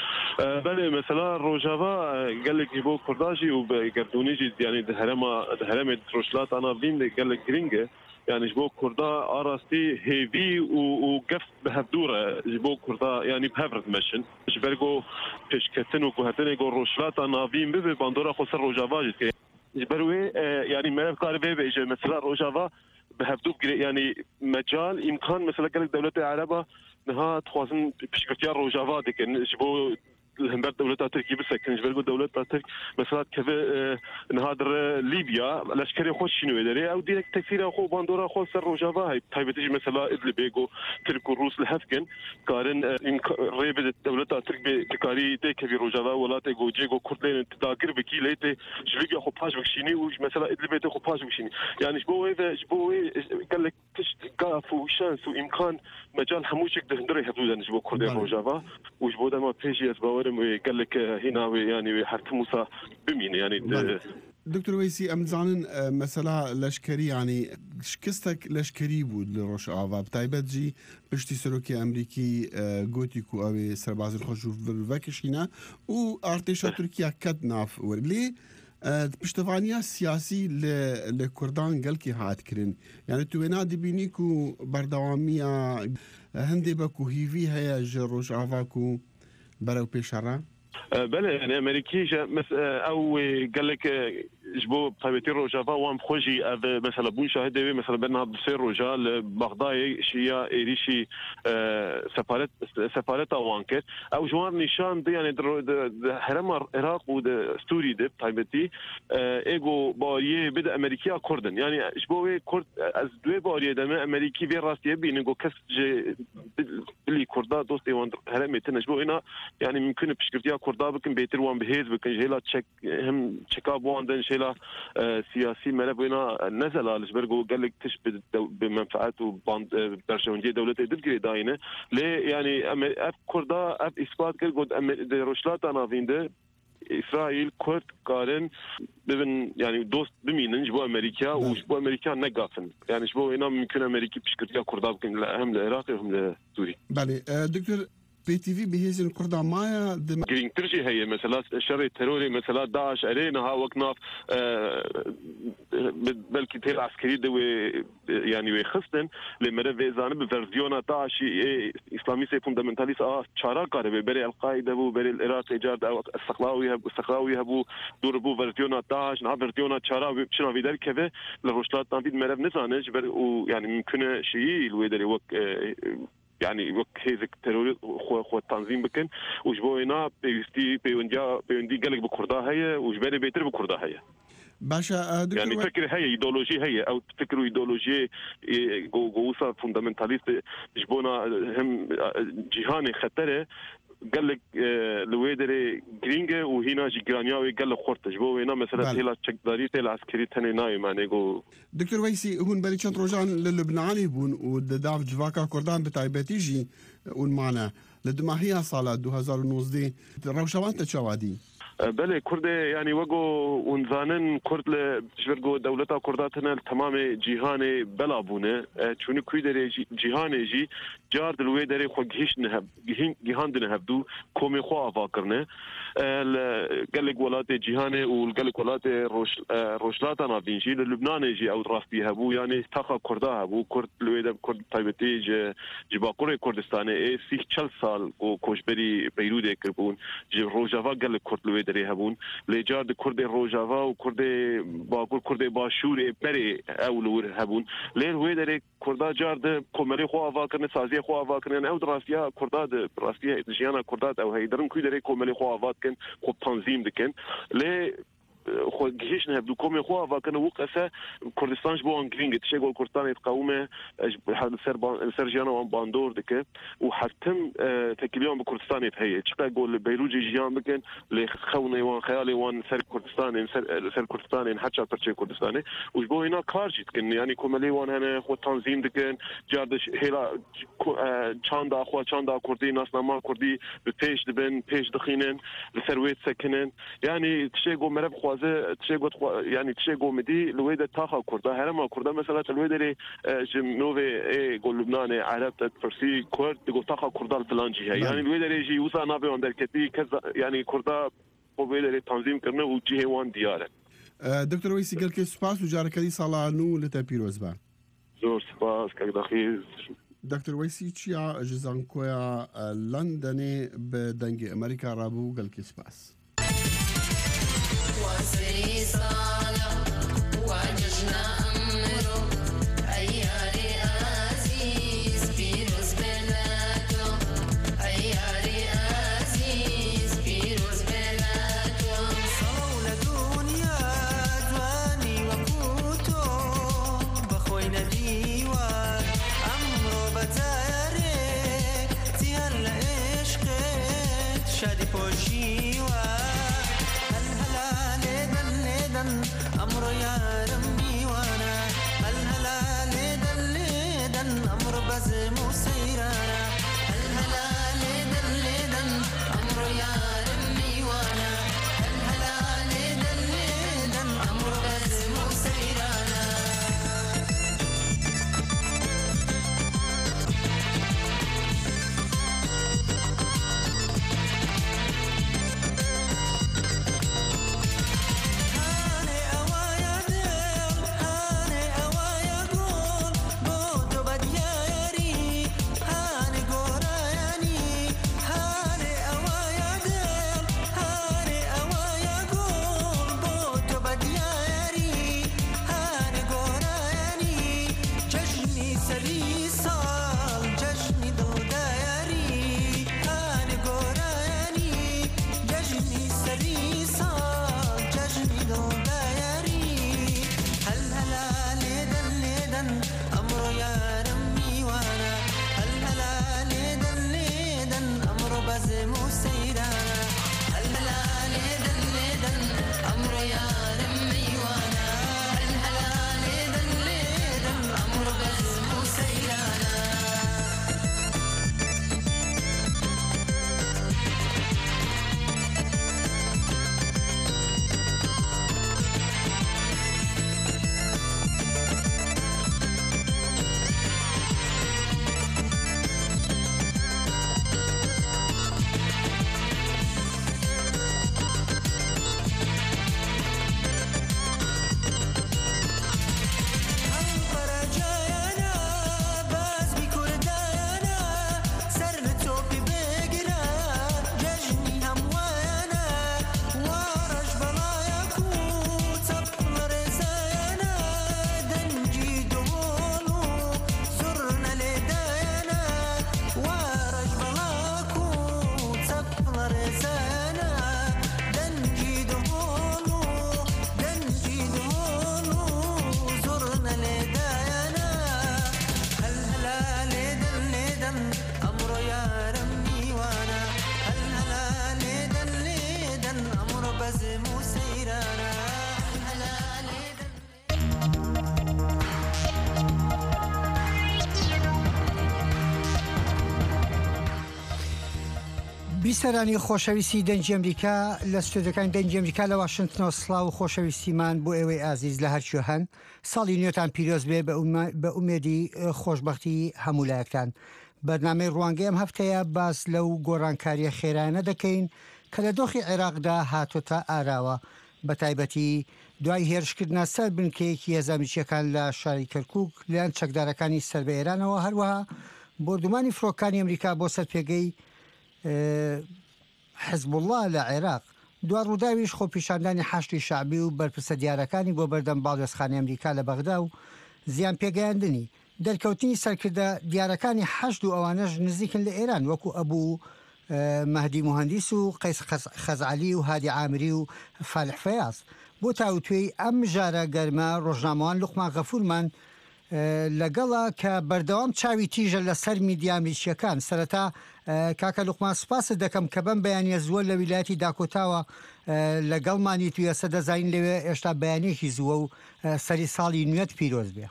بله مثلا روجاوا قالك يبو كرداجي وبقردونيجي يعني هرما هرمت روشلات انا بين قالك جرينجا يعني جبو كردا ارستي هيفي وقف بهدوره جبو كردا يعني بهفرت مشن جبرغو تشكتن وكهتن جو روشلات انا بين بي باندورا خسر روجاوا جبروي يعني ما قاربه بيجي مثلا روجاوا بهدوك يعني مجال امكان مثلا قالك دوله العربه نها تخوازن بشكتيا روجاوا ديك جبو الهمبر دولة تركيا بس كان جبرجو دولة ترك مثلا كذا نهادر ليبيا العسكري خوش شنو يدري أو ديك تكثير أخو باندورا أخو سر رجابا هاي طيب تيجي مثلا إدلب بيجو ترك الروس الهفكن كارن ريبة دولة ترك بكاري تيك في رجابا ولا تيجو جيجو كردين تداقر بكي ليته جلبي أخو باش بكشيني وش مثلا إدلب بيته أخو باش بكشيني يعني شبوه إذا شبوه قال لك تش قاف وشانس وإمكان مجال حموشك دهندري حدودا شبوه كردين رجابا وشبوه ده ما بيجي أسبوع قال لك هنا يعني حركة موسى بمين يعني دكتور ويسي ام زانن مثلا لشکری يعني شکستك لشکری بود لروش آوا بتایبت جی پشتی سروکی امریکی گوتی کو اوی سرباز الخوش وکشینا و ارتشا ترکیا کد ناف ورلی پشتوانیا سیاسی لکردان گل کی هات کرن يعني تو وینا دبینی کو بردوامیا هندی بکو هیوی هیا جروش آوا کو برو بيشارة بله يعني امريكي او قال لك جبو طيبتي روجافا وام خوجي مثلا بون شاهد مثلا بنا بصير رجال بغداد شيا ايريشي سفارت سفارت وانكت او جوار نشان دي يعني حرم العراق وستوري دي طيبتي ايجو باريه بدا امريكا كردن يعني جبو كرد از دو باريه دم امريكي في راستي بينغو كس بلي كردا دوستي وان حرم تنجبو هنا يعني ممكن بشكرتيا كردا بكن بيتر وان بهيز بكن جيلا تشيك هم تشيكاب وان شيلا سياسي ملف هنا نزل على جبرجو قال لك تشبه بمنفعته برشلونة دولة تدري داينه ليه يعني اف كردا اف اثبات كل روشلات انا فينده اسرائيل كرد قارن ببن يعني دوست بمين جبو امريكا وجبو امريكا نقافن يعني جبو هنا ممكن امريكي بشكرتيا كردا بكن هم العراق هم لسوريا. بله دكتور بي تي في بهيزن كردا مايا جرين ترجي هي مثلا شر التروري مثلا داعش علينا ها وقناف بلكي تيل عسكري دو يعني ويخصن لمرة في زانب فيرزيونا داعش اسلامي سي فوندامنتاليس اه شارع قارب بري القاعده بو بري العراق ايجاد السقلاوي هبو السقلاوي هبو دور بو فيرزيونا داعش نا فيرزيونا شارع شنو في ذلك كذا لروشلات تنفيذ مرة نزانج ويعني ممكن شيء الويدري وك يعني وقت هيك تروري خو خو التنظيم بكن وجبو هنا بيستي بيونديا بيوندي قالك بكردا هي وجبالي بيتر بكردا هي باشا دكتور يعني فكر هي ايديولوجي هي او تفكروا ايديولوجي جوسا فوندامنتاليست جبونا هم جهاني خطره قال لك لويدري جرينجا وهنا جيرانياوي قال لك خرط جبو هنا مثلا هلا تشكداري تل عسكري تاني ناي معناه جو دكتور ويسي هون بالي كانت روجان للبناني بون وداف جواكا كردان بتايبتيجي ون معنا لە دوماهەیە ساڵە دو هەزار و نۆزدە ڕەوشەوانتە چاوادی بله کرد یعنی وگو اونزانن کرد لجورگو دولتا کرداتنا تمام جهان بلا بونه چون کوی در جهان جی جار دلوی در خو گهش نه جهان نه هبدو کوم خو آوا کرنه قالك ولات جهان و قالك ولات روش روشلات انا بينجي لبنان جي او راسبي هبو يعني تاخا كردا هبو كرد لوي ده كرد تايبتي ج جباقور كردستان اي سی چهل سال و کوشبری بیرود کربون ج روجاوا قالك كرد لوي دري هبون لجار د كرد روجاوا و كرد باقور كرد باشور بري اولور هبون لين هو دري كردا جار د کومري خو آوا کرنه سازي خو آوا کرنه او دراسيا كردا د راسيا جيانا كردات او هيدرن كوي دري کومري خو آوا كن خب تنظیم دکن لی خو گهش نه بدو کوم خو و کنه وقفه کردستان جو انگرینگ تشه گل کردستان قومه سر سر جانا باندور دکه و حتم تکلیون به کردستان هي چقدر گل بیروج جیان بکن لی خونه وان خیالی وان سر کردستان سر سر کردستان حتی پرچه کردستان و جو اینا کار جیت کن یعنی کوملی وان هنه خو تنظیم دکن جاردش هلا چند اخوا چند کردی ناسنامه کردی به پیش دبن پیش دخینن لسرویت سکنن یعنی تشه گل مرب خوازه تشه گل یعنی تشه گل مدی لوی ده تاخا کرده هرما کرده مثلا لوی دری جمنوی گل لبنان عرب تفرسی کرد گل تاخا کرده الفلانجی هی یعنی لوی دری جی وسا نابه اون در کتی کذا یعنی کرده لوی دری تنظیم کرنه و جهه وان دیاره دکتر ویسی گل که سپاس و جارکدی سالانو لتا پیروز با زور سپاس که دخیز دکتر ویسی چیا جزانکویا لندنی به دنگ امریکا رابو گل که سپاس بیسەرانی خۆشەویستی دەنجی ئەمریکا لە ستودەکان دەنجی ئەمریکا لە واشنتنەوە سڵاو و خۆشەویستیمان بۆ ئێوەی ئازیز لە هەرچی هەن ساڵی نوێتان پیرۆز بێ بە ئومێدی خۆشبەختی هەمولایەکتان. بەرنامەی ڕوانگەی ئەم هەفتەیە باس لەو گۆڕانکاریە خێرانە دەکەین کە لە دۆخی عێراقدا هاتوۆتە ئاراوە، بە تایبەتی دوای هێرشکردنە سەر بنکەیەکی هێزانویچیەکان لە شاری کەرکووک لەیان چەکدارەکانی سەر بە ئێرانەوە، هەروەها بردومانی فڕۆکانی ئەمریکا بۆ سەرپێگەی حزب الله لە عێراق. دوا ڕووداویش خۆپیشاندانی حەشتی شعبی و بەرپرسە دیارەکانی بۆ بەردەم باڵێزخانی ئەمریکا لە بەغدا و زیان پێگەیاندنی دەرکەوتنی سەرکردە دیارەکانی حەشد و ئەوانەش نزیکن لە ئێران وەکو ئەبوو مەهدی موهەندیس و قەیس خەزعەلی و هادی عامری و فالح فەیاز. بۆ تاوتوێی ئەم ژارە گەرمە ڕۆژنامەوان لوقمان غەفوورمان لەگەڵا کە بەردەوام چاوی تیژە لەسەر میدیا میلیشیەکان. سەرەتا کاکە لوقمان سوپاست دەکەم کە بەم بەیانیە زووە لە ویلایەتی داکۆتاوە لەگەڵمانی توی ئێستا دەزانین لەوێ ئێشتا بەیانێکی زووە و سەری ساڵی نوێت پیرۆز بێ.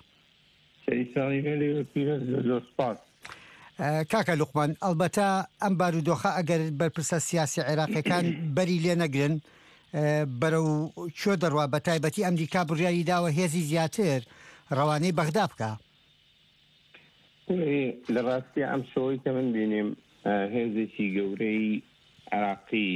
کاکە لوقمان، ئەلبەتە ئەم بارودۆخە ئەگەر بەرپرسە سیاسی عێراقیەکان بەری لێ نەگرن بەرەو چۆ دەڕوا، بە تایبەتی ئەمریکا بڕیاری داوە هێزی زیاتر ڕەوانەی بەغدا بکە. لە ڕاستی ئەم شۆی کە من بینیم هێزێکی گەورەی عێراقی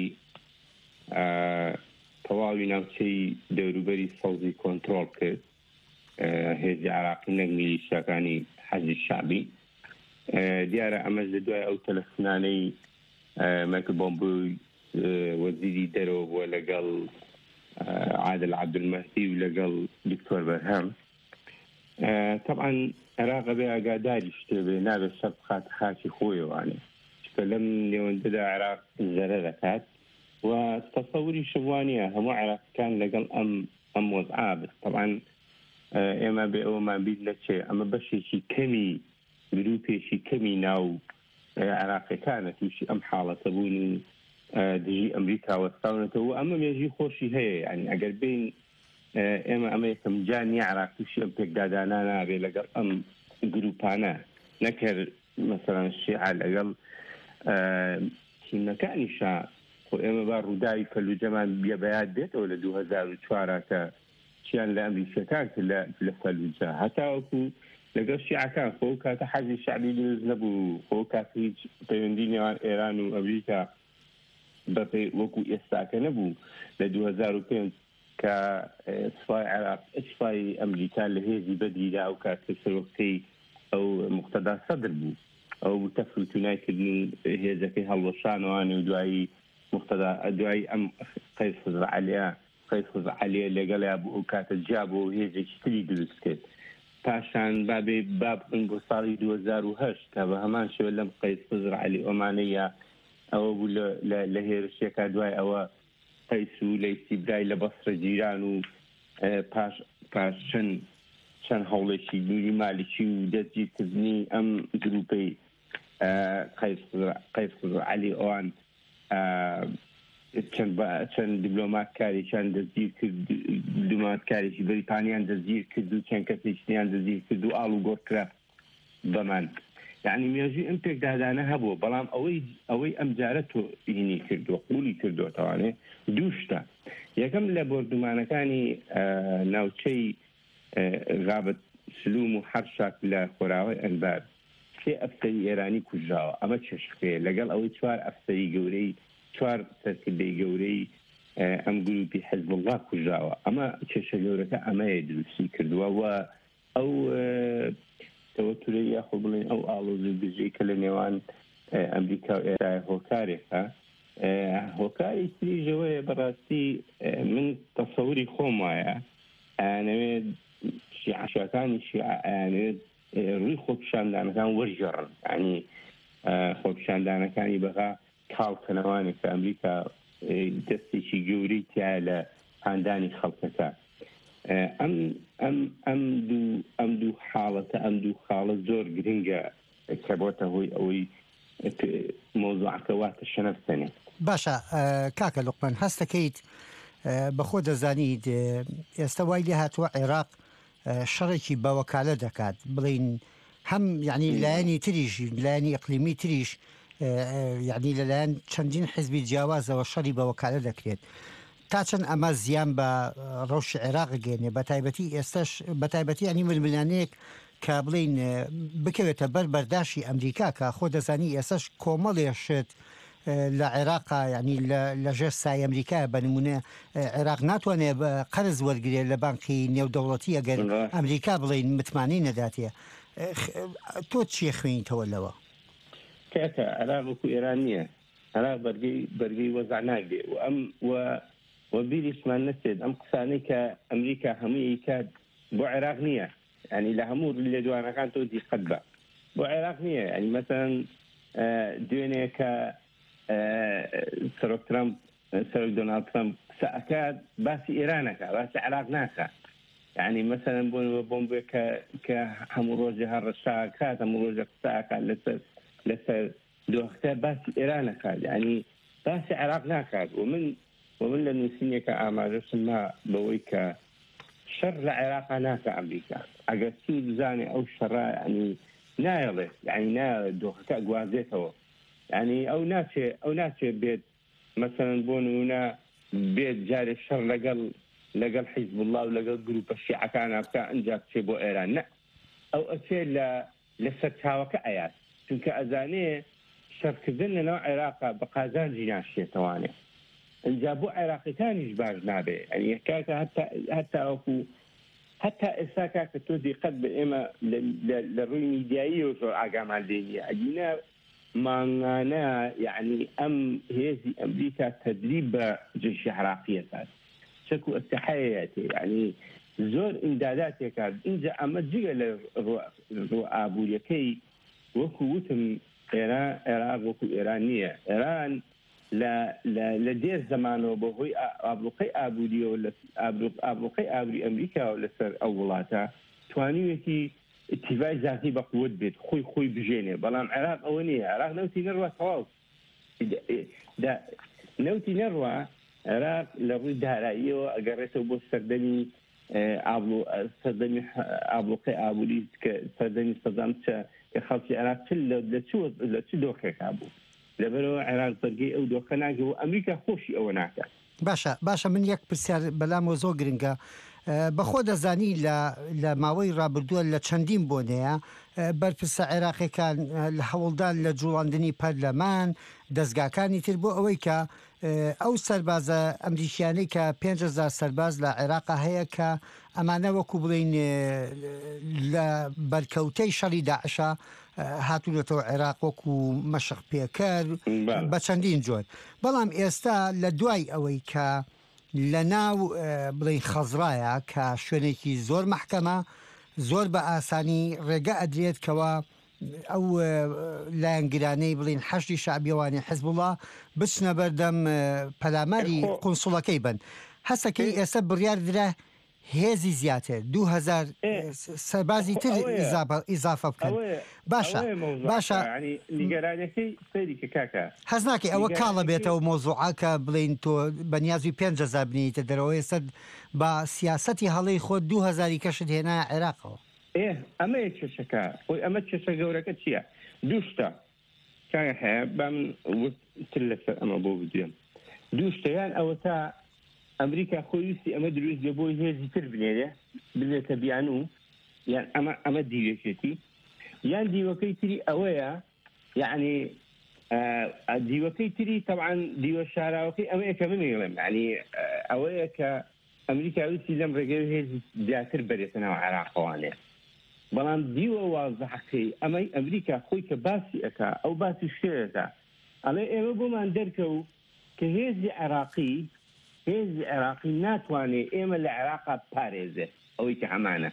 تەواوی ناوچەی دەوروبەری سەوزی کۆنتڕۆڵ کرد، هێزی عێراقی نەک میلیشیاکانی حەزبی شعبی. دیارە ئەمەش لە دوای ئەو تەلەفۆنانەی مایکل بۆمبۆی وەزیری دەرەوە بووە لەگەڵ عادل عەبدولمەهدی و لەگەڵ دکتۆر بەرهەم. طبعا عێراق بێ ئاگاداری شتێ بێ نابێت شەر بخاتە خاکی خۆیەوانێ چکە لەم نێوەندەدا عێراق زەرە دەکات و تەسەووری شوانیە هەموو عێراقیەکان لەگەڵ ئەم ئەم وەزعا بێت. طبعا ئێمە بێ ئەوەمان بیر نەچێ ئەمە بەشێکی کەمی گروپێکی کەمی ناو عێراقیەکانە تووشی ئەم حاڵەتە بوون و دژی ئەمریکا وەستاونەتەوە و ئەمە مێژی خۆشی هەیە. یعنی ئەگەر بین ئێمە ئەمە یەکەم جانی عێراق تووشی ئەم پێکدادانە نابێ لەگەڵ ئەم گروپانە نەکرد مەسەڵەن شیعە لەگەڵ تیمەکانیشا. خۆ ئێمە با ڕووداوی فەلوجەمان بێ بەیاد بێتەوە لە دوو هەزار و چوارە کە چیان لە ئەمریکیەکان کرد لە فەلوجە هەتاوەکو لەگەڵ شیعەکان خۆ کاتە حەزی شعبی دروست نەبوو، خۆ کاتە هیچ پەیوەندی نێوان ئێران و ئەمریکا بەپێ وەکو ئێستاکە نەبوو لە دوو هەزار و پێنج کە سوپای عێراق سوپای ئەمریکا لە هێزی بەدریدا و کاتە سەرۆکتەی ئەو موقتەدا سەدر بوو ئەو تەفروت و نایکردن هێزەکەی هەڵوەشانەوانە و دوایی موقتەدا دوایی ئەم قەیس خزعەلیە قەیس خزعەلیە لەگەڵیا بوو ئەو کاتە جیابۆ و هێزێکی تری دروست کرد. پاشان بابێ بابن بۆ ساڵی دوو هەزار و هەشت کە بە هەمان شێوە لەم قەیس خزعەلی ئۆمانەیە ئەوە بوو لە هێرشێکە دوای ئەوە قەیس و لەیسی برای لە بەسرە جیران و پاش پاش چەند چەند هەوڵێکی دووری مالیکی و دەستگیرکردنی ئەم گروپەی قەیس خزعەلی ئەوان چەند دیبلۆماتکاریشان دەستگیر کرد، دیبلۆماتکارێکی بەریتانیان دەستگیر کرد و چەند کەسێکیان دەستگیر کرد و ئاڵ و گۆڕکرا بەمان. یعنی مێژوی ئەم پێکدادانە هەبوو، بەڵام ئەوەی ئەوەی ئەم جارە تۆ هینی کردووە قوڵی کردووە تەوانێ دووشتە. یەکەم لە بردومانەکانی ناوچەی غابت سلوم و حەرشاک لە خۆراوەی ئەنبار سێ ئەفسەری ئێرانی کوژراوە. ئەمە چێشتەیە لەگەڵ ئەوەی چوار ئەفسەری گەورەی چوار سەرکردەی گەورەی ئەم گروپی حزب الله کوژراوە. ئەمە کێشە گەورەکە ئەمەیە دروستی کردووە و ئەو تەوەتورەی یاخۆ بڵێن ئەو ئاڵۆزی بژەی کە لە نێوان ئەمریکا و ئێرای هۆکارێکە هۆکاری تریژەوەیە. بەڕاستی من تەسەوری خۆم وایە ئەیانەوێت شیعەکانی شیعەیانەوێت ڕووی خۆپیشاندانەکان وەرژێڕن، ینی خۆپیشاندانەکانی بەغا کاڵکەنەوانێک کە ئەمریکا دەستێکی گەورەی تایە لە هاندانی خەڵکەکە. ئەم ئەم ئەم دوو ئەم دوو حاڵەتە ئەم دوو خاڵە زۆر گرنگە کە بۆتە هۆی ئەوەی مۆزوعەکە واتە شەنەفتەنێ. باشە کاکە لوقمان هەست دەکەیت بەخۆ دەزانیت ئێستا وای لێ هاتووە عێراق شەڕێکی بەوەکالە دەکات، بڵین هەم یعنی لایەنی تریش لایەنی ئەقلیمی تریش یعنی لەلایەن چەندین حزبی جیاوازەوە شەڕی بە وەکالە دەکرێت تا چەند ئەمە زیان بە ڕەوشی عێراق گەێنێ بە تایبەتی ئێستاش بە تایبەتی ینی ململانەیەک کە بڵین بکەوێتە بەر بەرداشی ئەمریکا کە خۆ دەزانی ئێستاش کۆمەڵێشت لە عێراقا ینی لە ژێر سای ئەمریکا بە نمونە عێراق ناتوانێت قەرز وەرگێت لە بانقی نێودەوڵەتی ئەگەر ئەمریکا بڵین متمانەی نەداتێ تۆ چیە خوێنیتەوە لەوە کاتە عێراق وەکو ئێران نییە عێراق بەرگەی بەرگەی وەزع ناگرێ و ئەم و بیریشمان نەچێت ئەم قسانەی کە ئەمریکا هەمووی کات بۆ عێراق نییە ینی لە هەموو لە دوانەکان تۆ دیقەت بە بۆ عێراق نییە ینی مەسەن دوێنێ کە سەرۆک ترامپ سەرۆک دۆناڵد ترامپ قسە ئەکات باسی ئێرانەکە باسی عێراق ناکات يعني مثلا بۆم کە هەموو ڕۆژێ هەڕەشا کات هەموو ڕۆژە قساکات لەسەر لەسەر دۆختە باسی ئێرانەکات ینی باسی عێراق ناکات و من ومن لە نووسینێکە ئاماژەشم ما بەوەی کە شەڕ لە عێراقا ناکە ئەمریکا ئەگەر چی بزانێ ئەو شەڕا ینی نایڵێ ینی نایڵێت دۆخەکە گوازێتەوە ینی ئەو ناچێ ئەو ناچێ بێت مثلا بۆ نمونە بێت جارێ شەڕ لەگەڵ لەگەڵ حیزب الله و لەگەڵ گروپە شیعەکانە بکە ئەنجا بچێ بۆ ئێران نە ئەو ئەچێ لە لەسەر چاوەکە ئەیات چونکە ئەزانێ شەڕکردن لەناو عێراقا بە قازانجی ناشێتەوانێ ئەنجا بۆ عێراقیەکانیش باش نابێ ئەنی کاکە هەتا وەکو هەتا ئێستا کاکە تۆ دیقەت بە ئێمە لە ڕووی میدیاییەوە زۆر ئاگامان لێ نییە ئەگینە مانگانە یعنی ئەم هێزی ئەمریکا تەدریب بە جێشی عێراقیەکات شەکو ئەستحەیەتێ یعنی زۆر ئیمداداتێکات اینجا ئەمە جگە لە ڕوو ئابوووریەکەی وەکو وتم عێراق وەکو ئێران نییە ئێران لە دێر زمانەوە بەهۆی ئابلوقەی ئابووریەوە ئابلوقەی ئابووری ئەمریکا و لەسەر ئەو وڵاتە توانیوێتی اتیڤای ذاتی بە قووت بێت خۆی خۆی بژێنێ بەڵام عێراق ئەوە نییە عێراق نەوتی نەڕوە تەواو نەوتی نەڕوە عێراق لە ڕووی داراییەوە ئەگەڕێتەوە بۆ سەردەمی سەردەمی ئابلوقەی ئابووری کە سەردەمی سەدام کە خەڵکی عێراق لە چ دۆخێکا بوو لەبەرەوە عێراق بەرگەی ئەو دۆخە ناگە و ئەمریکا خۆشی ئەوە ناکات باشە باشە من یەک پرسیار بەلامەوە زۆر گرنگە بەخۆ دەزانی لە ماوەی ڕابردووە لە چەندین بۆنەیە بەرپرسە عێراقیەکان لە هەوڵدان لە جوڵاندنی پەرلەمان دەستگاکانی تر بۆ ئەوەی کە ئەو سەربازە ئەمریکیانەی کە پێنج هەزار سەرباز لە عێراقا هەیە کە ئەمانە وەکو بڵین لە بەرکەوتەی شەڕی داعشە هاتوونەتەوە عێراق وەکو مەشق پێکەر بە چەندین جۆر بەڵام ئێستا لە دوای ئەوەی کە لە ناو بڵین خەزرایە کە شوێنێکی زۆر مەحکەمە زۆر بە ئاسانی ڕێگە ئەدرێت کەوە ئەو لایەنگرانەی بڵین حەشتی شعبیەوانی حیزب الله بچنە بەردەم پەلاماری قونسوڵەکەی بن هەسەکەی ئێستا بڕیار درا هێزی زیاتر دوو هەزار سەربازی تر ئیزافە بکەن باشە باشە حەز ناکەی ئەوە کاڵە بێتەوە مۆزوعاکە بڵین تۆ بەنیازوی پێنج هەزار بنیتە دەرەوە ئێستا بە سیاسەتی هەڵەی خۆ دوو هەزاری کەشت هێنا عێراقەوە ئەمە کێشەکە خۆی ئەمە کێشە گەورەکە چییە دوو شتە کاگە هەیە با من تر لەسەر ئەمە بۆ بدوێم دوو شتەیان ئەوە تا ئەمریکا خۆی ویستی ئەمە دروست لێ بۆی هێزی تر بنێرێ بنێتە بیان و یان ئەمە ئەمە دیوێکێتی یان دیوەکەی تری ئەوەیە یعنی دیوەکەی تری تەبعاً دیوە شاراوەکەی ئەمەیە کە بنێڵێم یعنی ئەوەیە کە ئەمریکا ویستی لەم ڕێگەی هێزی زیاتر بەرێتەنەوە عێراقەوانێ بەڵام دیوە وازەحەکەی ئەمەی ئەمریکا خۆی کە باسی ئەکا ئەو باسی شێرەکە ئەڵێ ئێوە بۆمان دەرکەو کە هێزی عێراقی هێزی عێراقی ناتوانێت ئێمە لە عێراقا پارێزێ ئەوەی کە هەمانە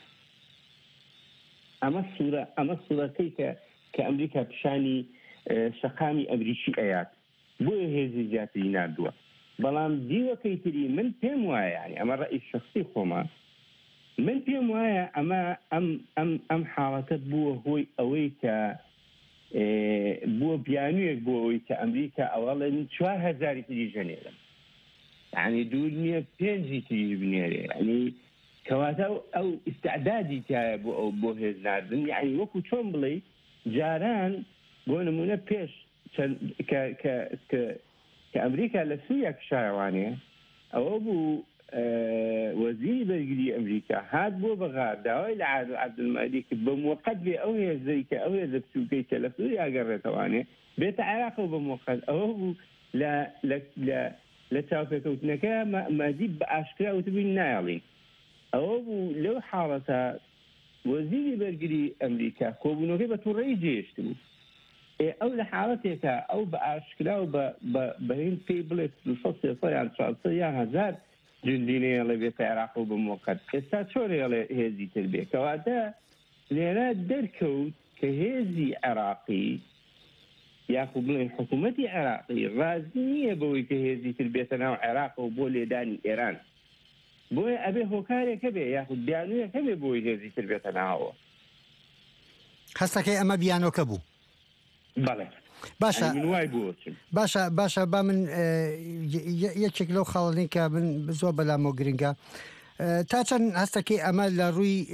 ئەمە سوورە ئەمە سوورەکەی کە کە ئەمریکا پیشانی شەقامی ئەمریکی ئەیات بۆیە هێزی زیاتری نردووە بەڵام دیوەکەی تری من پێم وایە یعنی ئەمە ڕەئی شەخسی خۆمان من پێم وایە ئەمە ئەم ئەم ئەم حاڵەتە بووە هۆی ئەوەی کە بووە بیانوویەک بۆ ئەوەی کە ئەمریکا ئەوەڵێ من چوار هەزاری تری ژەنێرم يعني دوو نییە پێنجی تری بنێرێ ینی کەواتە ئەو ئیستعدادی تایە بۆ ئەو بۆ هێز ناردن یعنی وەکو چۆن بڵێ جاران بۆ نمونە پێش كأمريكا لسوريا كشايوانية أو أبو وزير برجلي أمريكا هاد بو بغار داوي لعاد عبد المالك بموقت أو هي زيك أو هي زبسوكيت لسوريا قررت واني بيت عراق بموقت أو لا لا لا لا تشافكوتنك ما ما دي بأشكال وتبين نايلين أو لو حارتها وزير برجلي أمريكا كوبنو كيف توري جيش تبو أو لحالتك أو بأشكال أو ب ب بين تيبلت لصوصي صيان صيان هزار جنديني اللي بيت عراق بموقت استشوري اللي هذه تربية كوادا لأن دركوت كهذه عراقي ياخذ من حكومة عراقي رازنية بوي كهذه تربية نوع عراق وبولي داني إيران بوي أبي هوكاري كبي ياخذ بيانوية كبي بوي هذه تربية نوع هسه كي أما بيانو كبو بله باشا باشا باشا با من یەکێک لەو خاڵنی کە من زۆر بەلامۆ گرنگە تا چەند هەستەکەی ئەمە لە ڕووی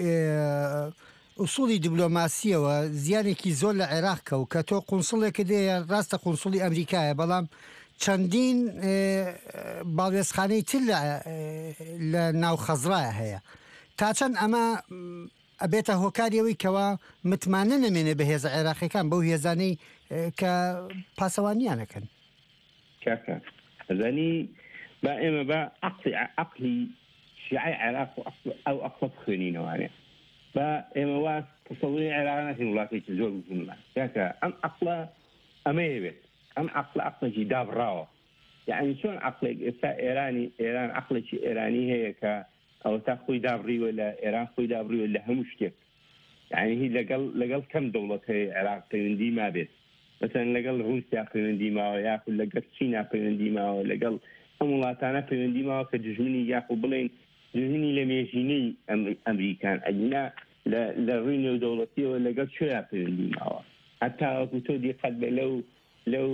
ئوسوڵی دیبلۆماسیەوە زیانێکی زۆر لە عێراق کە و کە تۆ قونسڵێکە دێ ڕاستە قونسڵی ئەمریکایە بەڵام چەندین باڵێزخانەی تر لە ناو خەزرایە هەیە تا چەند ئەمە ئەبێتە هۆکاریەوەی کەوا متمانە نەمێنێ بە هێزە عێراقیەکان بەو هێزانەی کە پاسەوانیانەکەن کاکە ئەزانی با ئێمە بە عەقڵی عەقڵی شیعەی عێراق ئەو عەقڵە بخوێنینەوانێ با ئێمە وا تەسەووری عێراق ناکەین وڵاتێکی زۆر بزنمان کاکە ئەم عەقڵە ئەمەیە بێت ئەم عەقڵە عەقڵێکی دابڕاوە یعنی چۆن عەقڵێک ئێستا ئێرانی ئێران عەقڵێکی ئێرانی هەیە کە ئەو تا خۆی دابڕیوە لە ئێران خۆی دابڕیوە لە هەموو شتێک یعنی هی لەگەڵ لەگەڵ کەم دەوڵەت هەیە عێراق پەیوەندی ما بێت مثلا لەگەڵ رووسیا پەیوەندی ماوە یاخود لەگەڵ چینا پەیوەندی ماوە لەگەڵ ئەم وڵاتانە پەیوەندی ماوە کە دژمنی یاخود بڵێن دژمنی لە مێژینەی ئەمریکان ئەگینا لە ڕووی نێودەوڵەتیەوە لەگەڵ کوێرا پەیوەندی ماوە هەتا وەکو تۆ دیقەت بە لەو لەو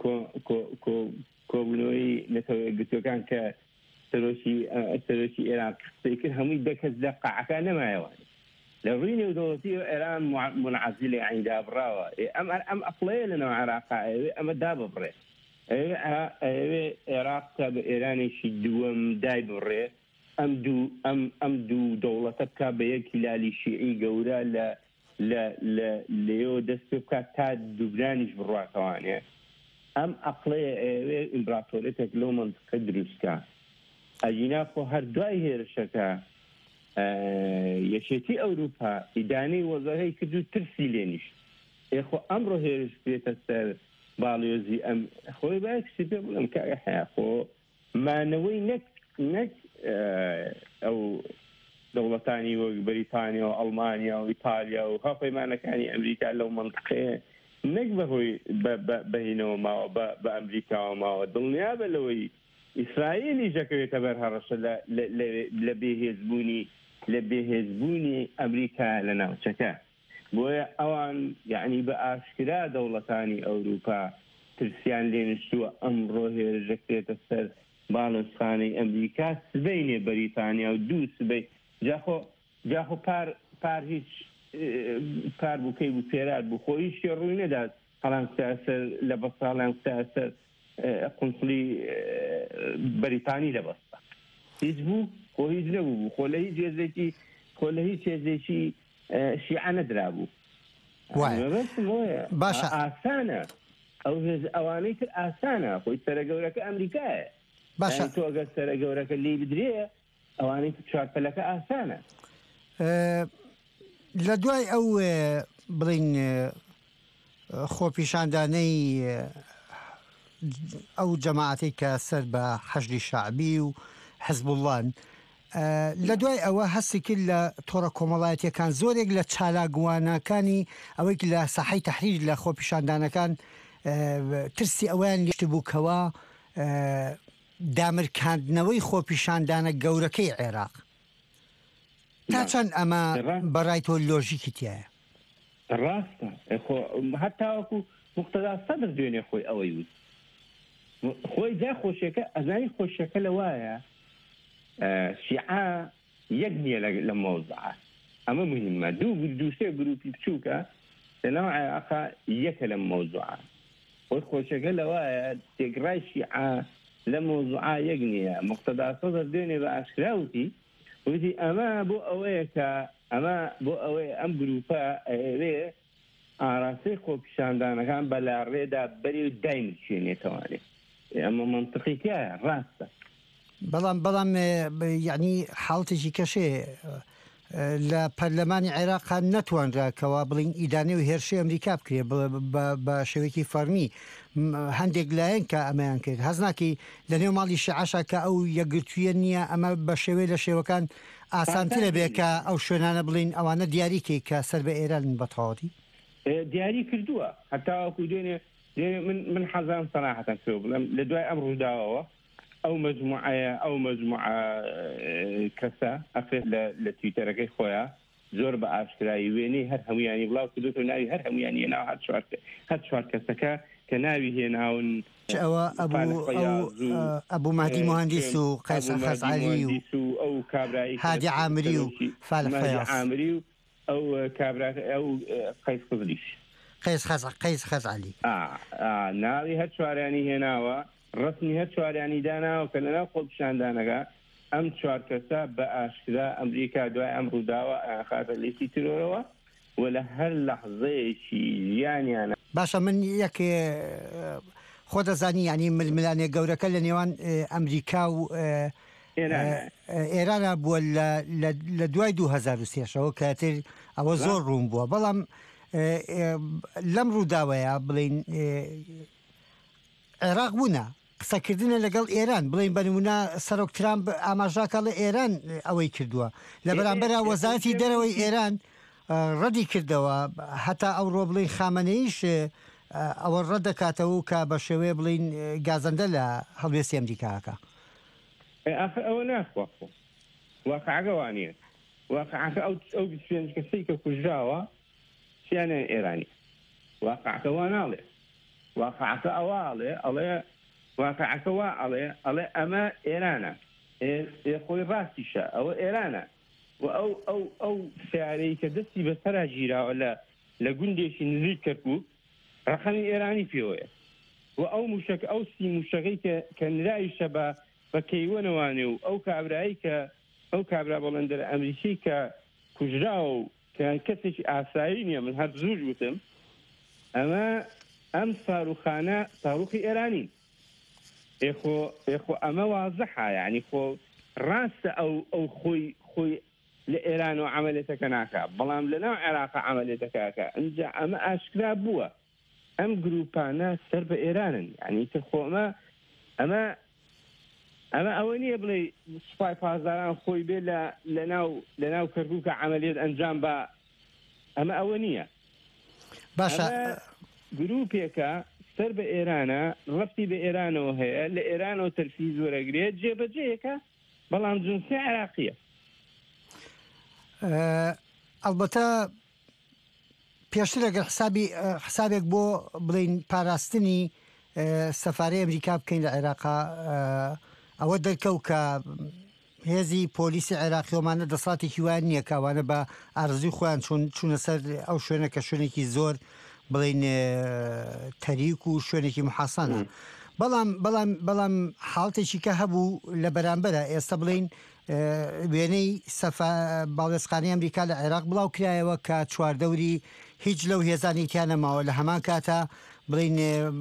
کۆبوونەوەی نەتەوەیەکگرتوەکان کە سەرۆکی سەرۆکی ئێران قسەی کرد هەمووی دەکەس لە قاعەکان نەمایەوە لە ڕووی نێودەوڵەتی ئێران منعەزلە یعنی دابڕاوە ئەم ئەم ئەقڵەیە لەناو عێراقا ئەوێ ئەمە داببڕێ ئەوێ عێراق تا بە ئێرانێکی دووەم دای بڕێ ئەم دوو ئەم ئەم دوو دەوڵەتە بکا بە یەک هیلالی شیعی گەورە لە لە لە لێەوە دەست پێ بکات تا دووبرانیش بڕاتەوانێ ئەم ئەقڵەیە ئەوێ ئیمپراتۆرێتێک لەو مەنتقە دروستکە ئەجینا خۆ هەر دوای هێرشەکە یەکێتی ئەوروپا ئیدانەی وەزارەی کرد و ترسی لێنیش ئێخۆ ئەمڕۆ هێرش بێتە سەر باڵێۆزی ئەم خۆی باسی پێ بڵم کە حیا خۆ مانەوەی نەک نەک ئەو دەوڵەتانی وەک بەریتانیا و ئەڵمانیا و ئیتالیا و هاپەیمانەکانی ئەمریکا لەو مەنطقەیە نەک بەهۆی بەهینەوە ماوە بە ئەمریکاوە ماوە دڵنیا بە لەوەی ئیسرائیلی ژەکەوێتە بەر هەڕەشە لە بێهێزبوونی لە بێهێزبوونی ئەمریکا لە ناوچەکە بۆیە ئەوان یعنی بە ئاشکرا دەوڵەتانی ئەوروپا ترسیان لێنشتووە ئەمڕۆ هێرشەکرێتە سەر باڵۆزخانەی ئەمریکا سبەینێ بەریتانیا و دوو سبەی جاخۆ جاخۆ پار پار هیچ پار بووکەی بوو پێرار بوو خۆ هیچی ڕووی نەدات هەڵان سەر لە بەساڵیان سەر قونسڵی بەریتانی لەبەستە هیچ بوو خۆ هیچ نەبوو بوو خۆ لە هیچ هێزێکی خۆ لە هیچ هێزێکی شیعە نەدرا بوو باشە ئاسانە ئەو هێز ئەوانەی تر ئاسانە خۆی سەرگەورەکە ئەمریکایە باشە تۆ ئەگەر سەرگەورەکە لێ بدرێ ئەوانەی چارپەلەکە ئاسانە لە دوای ئەو بڵین خۆپیشاندانەی ئەو جەماعەتی کە سەر بە حەشدی شەعبی و حزب اللهن لە دوای ئەوە هەستی کرد لە تۆڕە کۆمەڵایەتیەکان زۆرێک لە چالاگوانەکانی ئەوەی لە ساحەی تەحریر لە خۆپیشاندانەکان ترسی ئەویان لێشت بووکەوە دامرکاندنەوەی خۆپیشاندانە گەورەکەی عێراق تا چەند ئەمە بەڕای تۆ لۆژیکی تایە ڕاستە هەتاوەکو مقتەدا سەدر دوێنێ خۆی ئەوەی وت خۆی جا خۆشیەکە ئەزانی خۆشیەکە لە وایە شیعە یەک نییە لە مەوزعە ئەمە مهمە دوو دووسێ گروپی بچووکە لەناو عێراقا یەکە لەم مەوزوعە خۆشەکە لەوایە تێگڕای شیعە لە مۆزوعا یەک نییە. مقتەدا سەدر دوێنێ بە ئاشکراوتی وتی ئەمە بۆ ئەوەیە کە ئەمە بۆ ئەوەیە ئەم گروپە ئەوێ ئاراستەی خۆپیشاندانەکان بەلاڕێدا بەری و داینشێنێتەوانێ. ئەمە منطقی تایە ڕاستە. بەڵام بەڵام یعنی حاڵتێکی کەشێ لە پەرلەمانی عێراقا نەتوانراکەوە بڵین ئیدانێ و هێرشی ئەمریکا بکرێ بە شێوەیەکی فەرمی. هەندێک لایەن کە ئەمەیان کرد هەز ناکەی لە نێو ماڵی شیعەشە کە ئەو یەکگرتوویە نییە ئەمە بە شێوەیە لە شێوەکان ئاسانترە بێ کە ئەو شوێنانە بڵین ئەوانە دیاریکەی کە سەر بە ئێران بەتەواوەتی دیاری کردووە هەتاوەکو دوێنێ من حەزان سەراحەتەن کرد بڵێم لە دوای ئەم ڕووداوەوە ئەو مەجموعەیە ئەو مەجموعە کەسە ئەفێت لە تویتەرەکەی خۆیان زۆر بە ئاشکرایی وێنەی هەر هەمویانی بڵاو کردوتە ناوی هەر هەمویانی ناو هەر چوار کەسەکە کە ناوی هێناون ئەوە ئەبوو مهدی مهندس و قەیس خەزعەلی و ئەو کابرایی هادی عامری و فالح فەیاض عامری و ئەو کابرا ئەو قەیس قزلیش قەیس قەیس خەزعەلی ناوی هەر چوارانی هێناوە ڕسمی هەر چوارانی داناوە کە لەناو خۆپیشاندانەکە ئەم چوار کەسە بە ئاشکرا ئەمریکا دوای ئەم ڕووداوە ئاخاتە لیستی ترۆرەوە و لە هەر لەحظەیەکی ژیانیانە. باشە من یەک خۆ دەزانی ینی ململانێ گەورەکە لە نێوان ئەمریکا و ئێرانە بووە لە دوای دو هەزار و سێشەوە کاتر ئەوە زۆر ڕوون بووە بەڵام لەم ڕووداوەیە بڵین عێراق بوونە قسەکردنە لەگەڵ ئێران بڵین بەنمونە سەرۆک ترامپ ئاماژاکە لە ئێران ئەوەی کردووە لە بەرامبەر وەزارەتی دەرەوەی ئێران ڕەدی کردەوە هەتا ئەوڕۆ بڵین خامنەیش ئەوە ڕەت دەکاتەوە کە بە شێوەیە بڵین گازەندە لە هەڵوێستی ئەمریکاکە ئەوە ناخوا واقعەکەوانە واقعەکە ئەو پێنج کەسەی کە کوژراوە چیانە ئێرانی واقعەکە وا ناڵێ واقعەکە ئەوواڵێ ئەڵێ واقعەکە وا ئەڵێ ئەڵێ ئەمە ئێرانە خۆی ڕاستیشە ئەوە ئێرانە و ئەو ئەو ئەو سیارەی کە دەستی بەسەرا ژیراوە لە لە گوندێکی نزیک کەرکوب ڕقەمی ئێرانی پێوەیە و ئەو موشک ئەو سی موشەکەی کە نرایشە بە بە کەیوەنەوانێ و ئەو کابرایی کە ئەو کابرا بەڵەندەر ئەمریکی کە کوژراوە و کە کەسێکی ئاسایی نییە من هەر زوو وتم ئەمە ئەم ساروخانە ساروخی ئێرانی ئێخۆ ئێخۆ ئەمە وازەحە یعنی خۆ ڕاستە ئەو ئەو خۆی خۆی لە ئێران و عملێتەکە ناکە بەڵام لەناو عێراق عملێتەکەکە ئەنجا ئەمە ئاشکرا بووە ئەم گروپانە سەر بە ئێرانن یعنی تر خۆ ئەمە ئەمە ئەمە ئەوە نییە بڵێ سوپای پازاران خۆی بێ لەناو لەناو کەرکووکە عملێت ئەنجام بە ئەمە ئەوە نییە باشە گروپێکە سەر بە ئێرانە ڕفتی بە ئێرانەوە هەیە لە ئێرانەوە تەرفیز وەرەگرێت جێبەجێیەکە بەڵام جنسی عێراقیە ئەلبەتە پێشتر ئەگەر حسابی حسابێک بۆ بڵین پاراستنی سەفارەی ئەمریکا بکەین لە عێراقا ئەوە دەرکەوت کە هێزی پۆلیسی عێراقیۆمانە دەسڵاتێکی وان نییە کاوانە بە ئارزوی خۆیان چوونە سەر ئەو شوێنە کە شوێنێکی زۆر بڵین تەریک و شوێنێکی محاسانە بەڵام بەڵام بەڵام حاڵتێکی کە هەبوو لە بەرامبەرە ئێستا بڵین وێنەی باڵێزخانەی ئەمریکا لە عێراق بڵاو کرایەوە کە چواردەوری هیچ لەو هێزانی تیانەماوە لە هەمان کاتە بڵین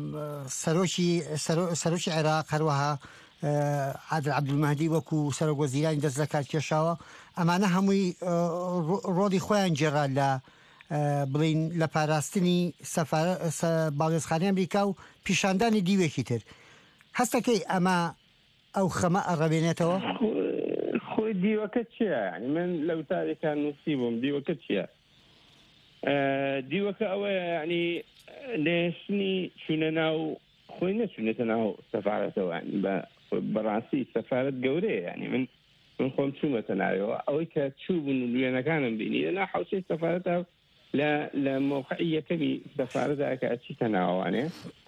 سەرۆکی عێراق هەروەها عادل عەبدولمەهدی وەکو سەرۆک وەزیرانی دەست لە کار کێشاوە ئەمانە هەمووی ڕۆڵی خۆیان جێڕا لە بڵین لە پاراستنی باڵێزخانەی ئەمریکا و پیشاندانی دیوێکی تر هەستەکەی ئەمە ئەو خەمە ئەڕەبێنێتەوە خۆی دیوەکە چییە ینی من لەو تارێکان نووسی بووم دیوەکە چییە دیوەکە ئەوەیە ینی لێشتنی چوونە ناو خۆی نەچوونێتە ناو سەفارەتەوە بەڕاستی سەفارەت گەورەیە ینی من من خۆم چوومەتە ناوەوە ئەوەی کە چوو بوون و لوێنەکانم بینی لەنا حوسەی سەفارەتە لە مۆقعی یەکەمی سەفارەتە کە ئەچیتە ناوانێ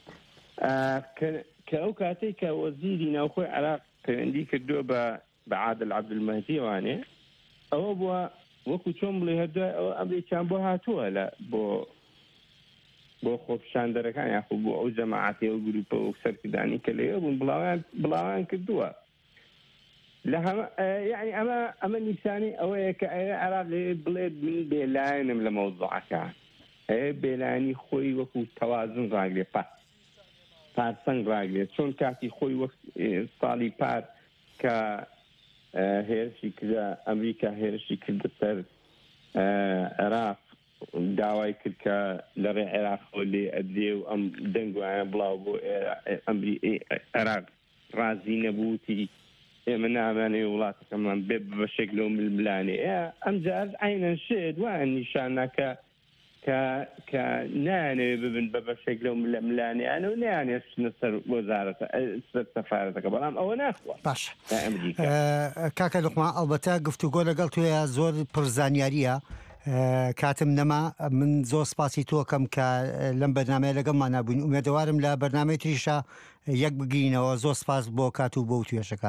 کە ئەو کاتێک کە وەزیری ناوخۆی عێراق پەیوەندی کردووە بە بە عادل عەبدولمەهدی وانێ ئەوە بووە وەکو چۆن بڵێ هەردوای ئەوە ئەمریکان بۆ هاتووە لە بۆ بۆ خۆپیشاندەرەکان یاخۆ بۆ ئەو جەماعەتێ و گروپە و سەرکردانی کە لێ بوون بڵاویان بڵاویان کردووە لە هەمە یعنی ئەمە ئەمە نیشانی ئەوەیە کە ئەوێ عێراقی بڵێت من بێلایەنم لە مەوزوعەکان ئەوێ بێلایەنی خۆی وەکو تەوازن ڕاگرێ پات پارسەنگ ڕاگرێت چۆن کاتی خۆی وەک ساڵی پار کە هێرشی کردە ئەمریکا هێرشی کردە سەر عێراق داوای کرد کە لەڕێ عێراقەوە لێ ئەدرێ و ئەم دەنگوایە بڵاو بۆ عێراق ڕازی نەبووتی ئێمە نامانەوێ وڵاتەکەمان بێ بەشێک لەو ململانێ ئەم جار عینەن شێت وایە نیشانەکە کە نانەوێ ببن بە بەشێک لەو ململانیانە و نیانێ چنە سەر وەزارەتە سەر سەفارەتەکە بەڵام ئەوە ناخوە باش کاکە لوقمان ئەڵبەتە گفتوگۆ لەگەڵ توێ زۆر پرزانیاریە کاتم نەما من زۆر سپاسی تۆکەم کە لەم بەرنامەیە لەگەڵمان نبووین ئومێدەوارم لە بەرنامەی تریشە یەک بگرینەوە زۆر سپاس بۆ کات و بۆ توێشەکە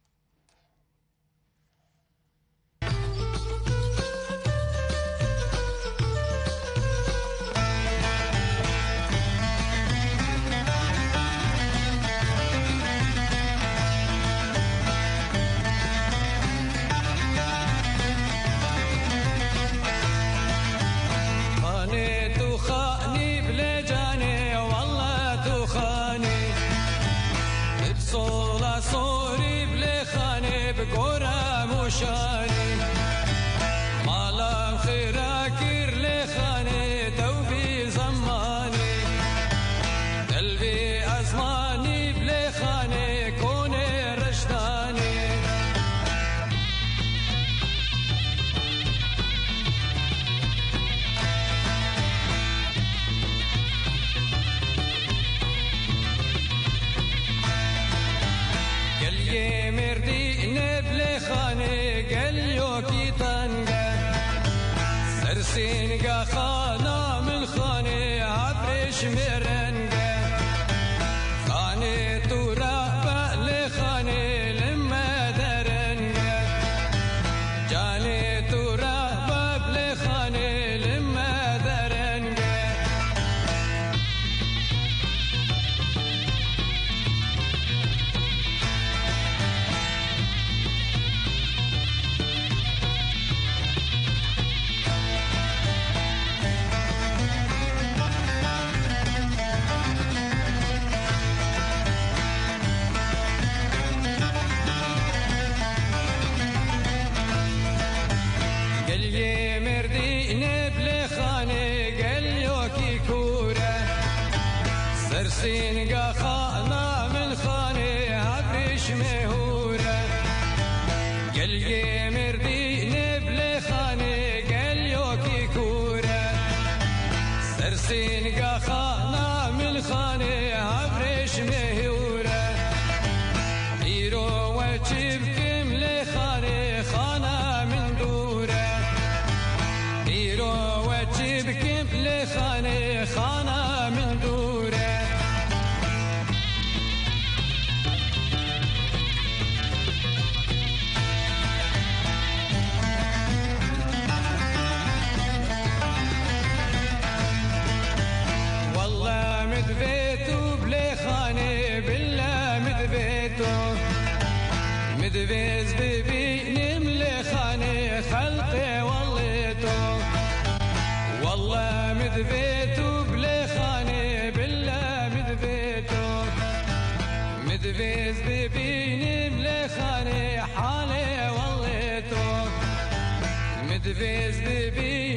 سينقا خانا من خاني عبرش مرنقا خاني ترابا لخاني لما درنقا جاني ترابا لخاني لما درنقا سينقا خانا من خاني عبرش مهورة قل يمر دين بلي خاني قل يوكي كورة سر سينقا خانا من خاني عبرش مهورة إيرو وجبكم لي خاني خانا من دورة إيرو وجبكم لي خاني خانا من دورة مدفيتو بلي خاني بالله مدفيتو مدفيز ببيني ملي خاني خلقي وليتو والله مدفيتو بلي خاني بالله مدفيتو مدفيز ببيني ملي خاني حالي وليتو مدفيز ببيني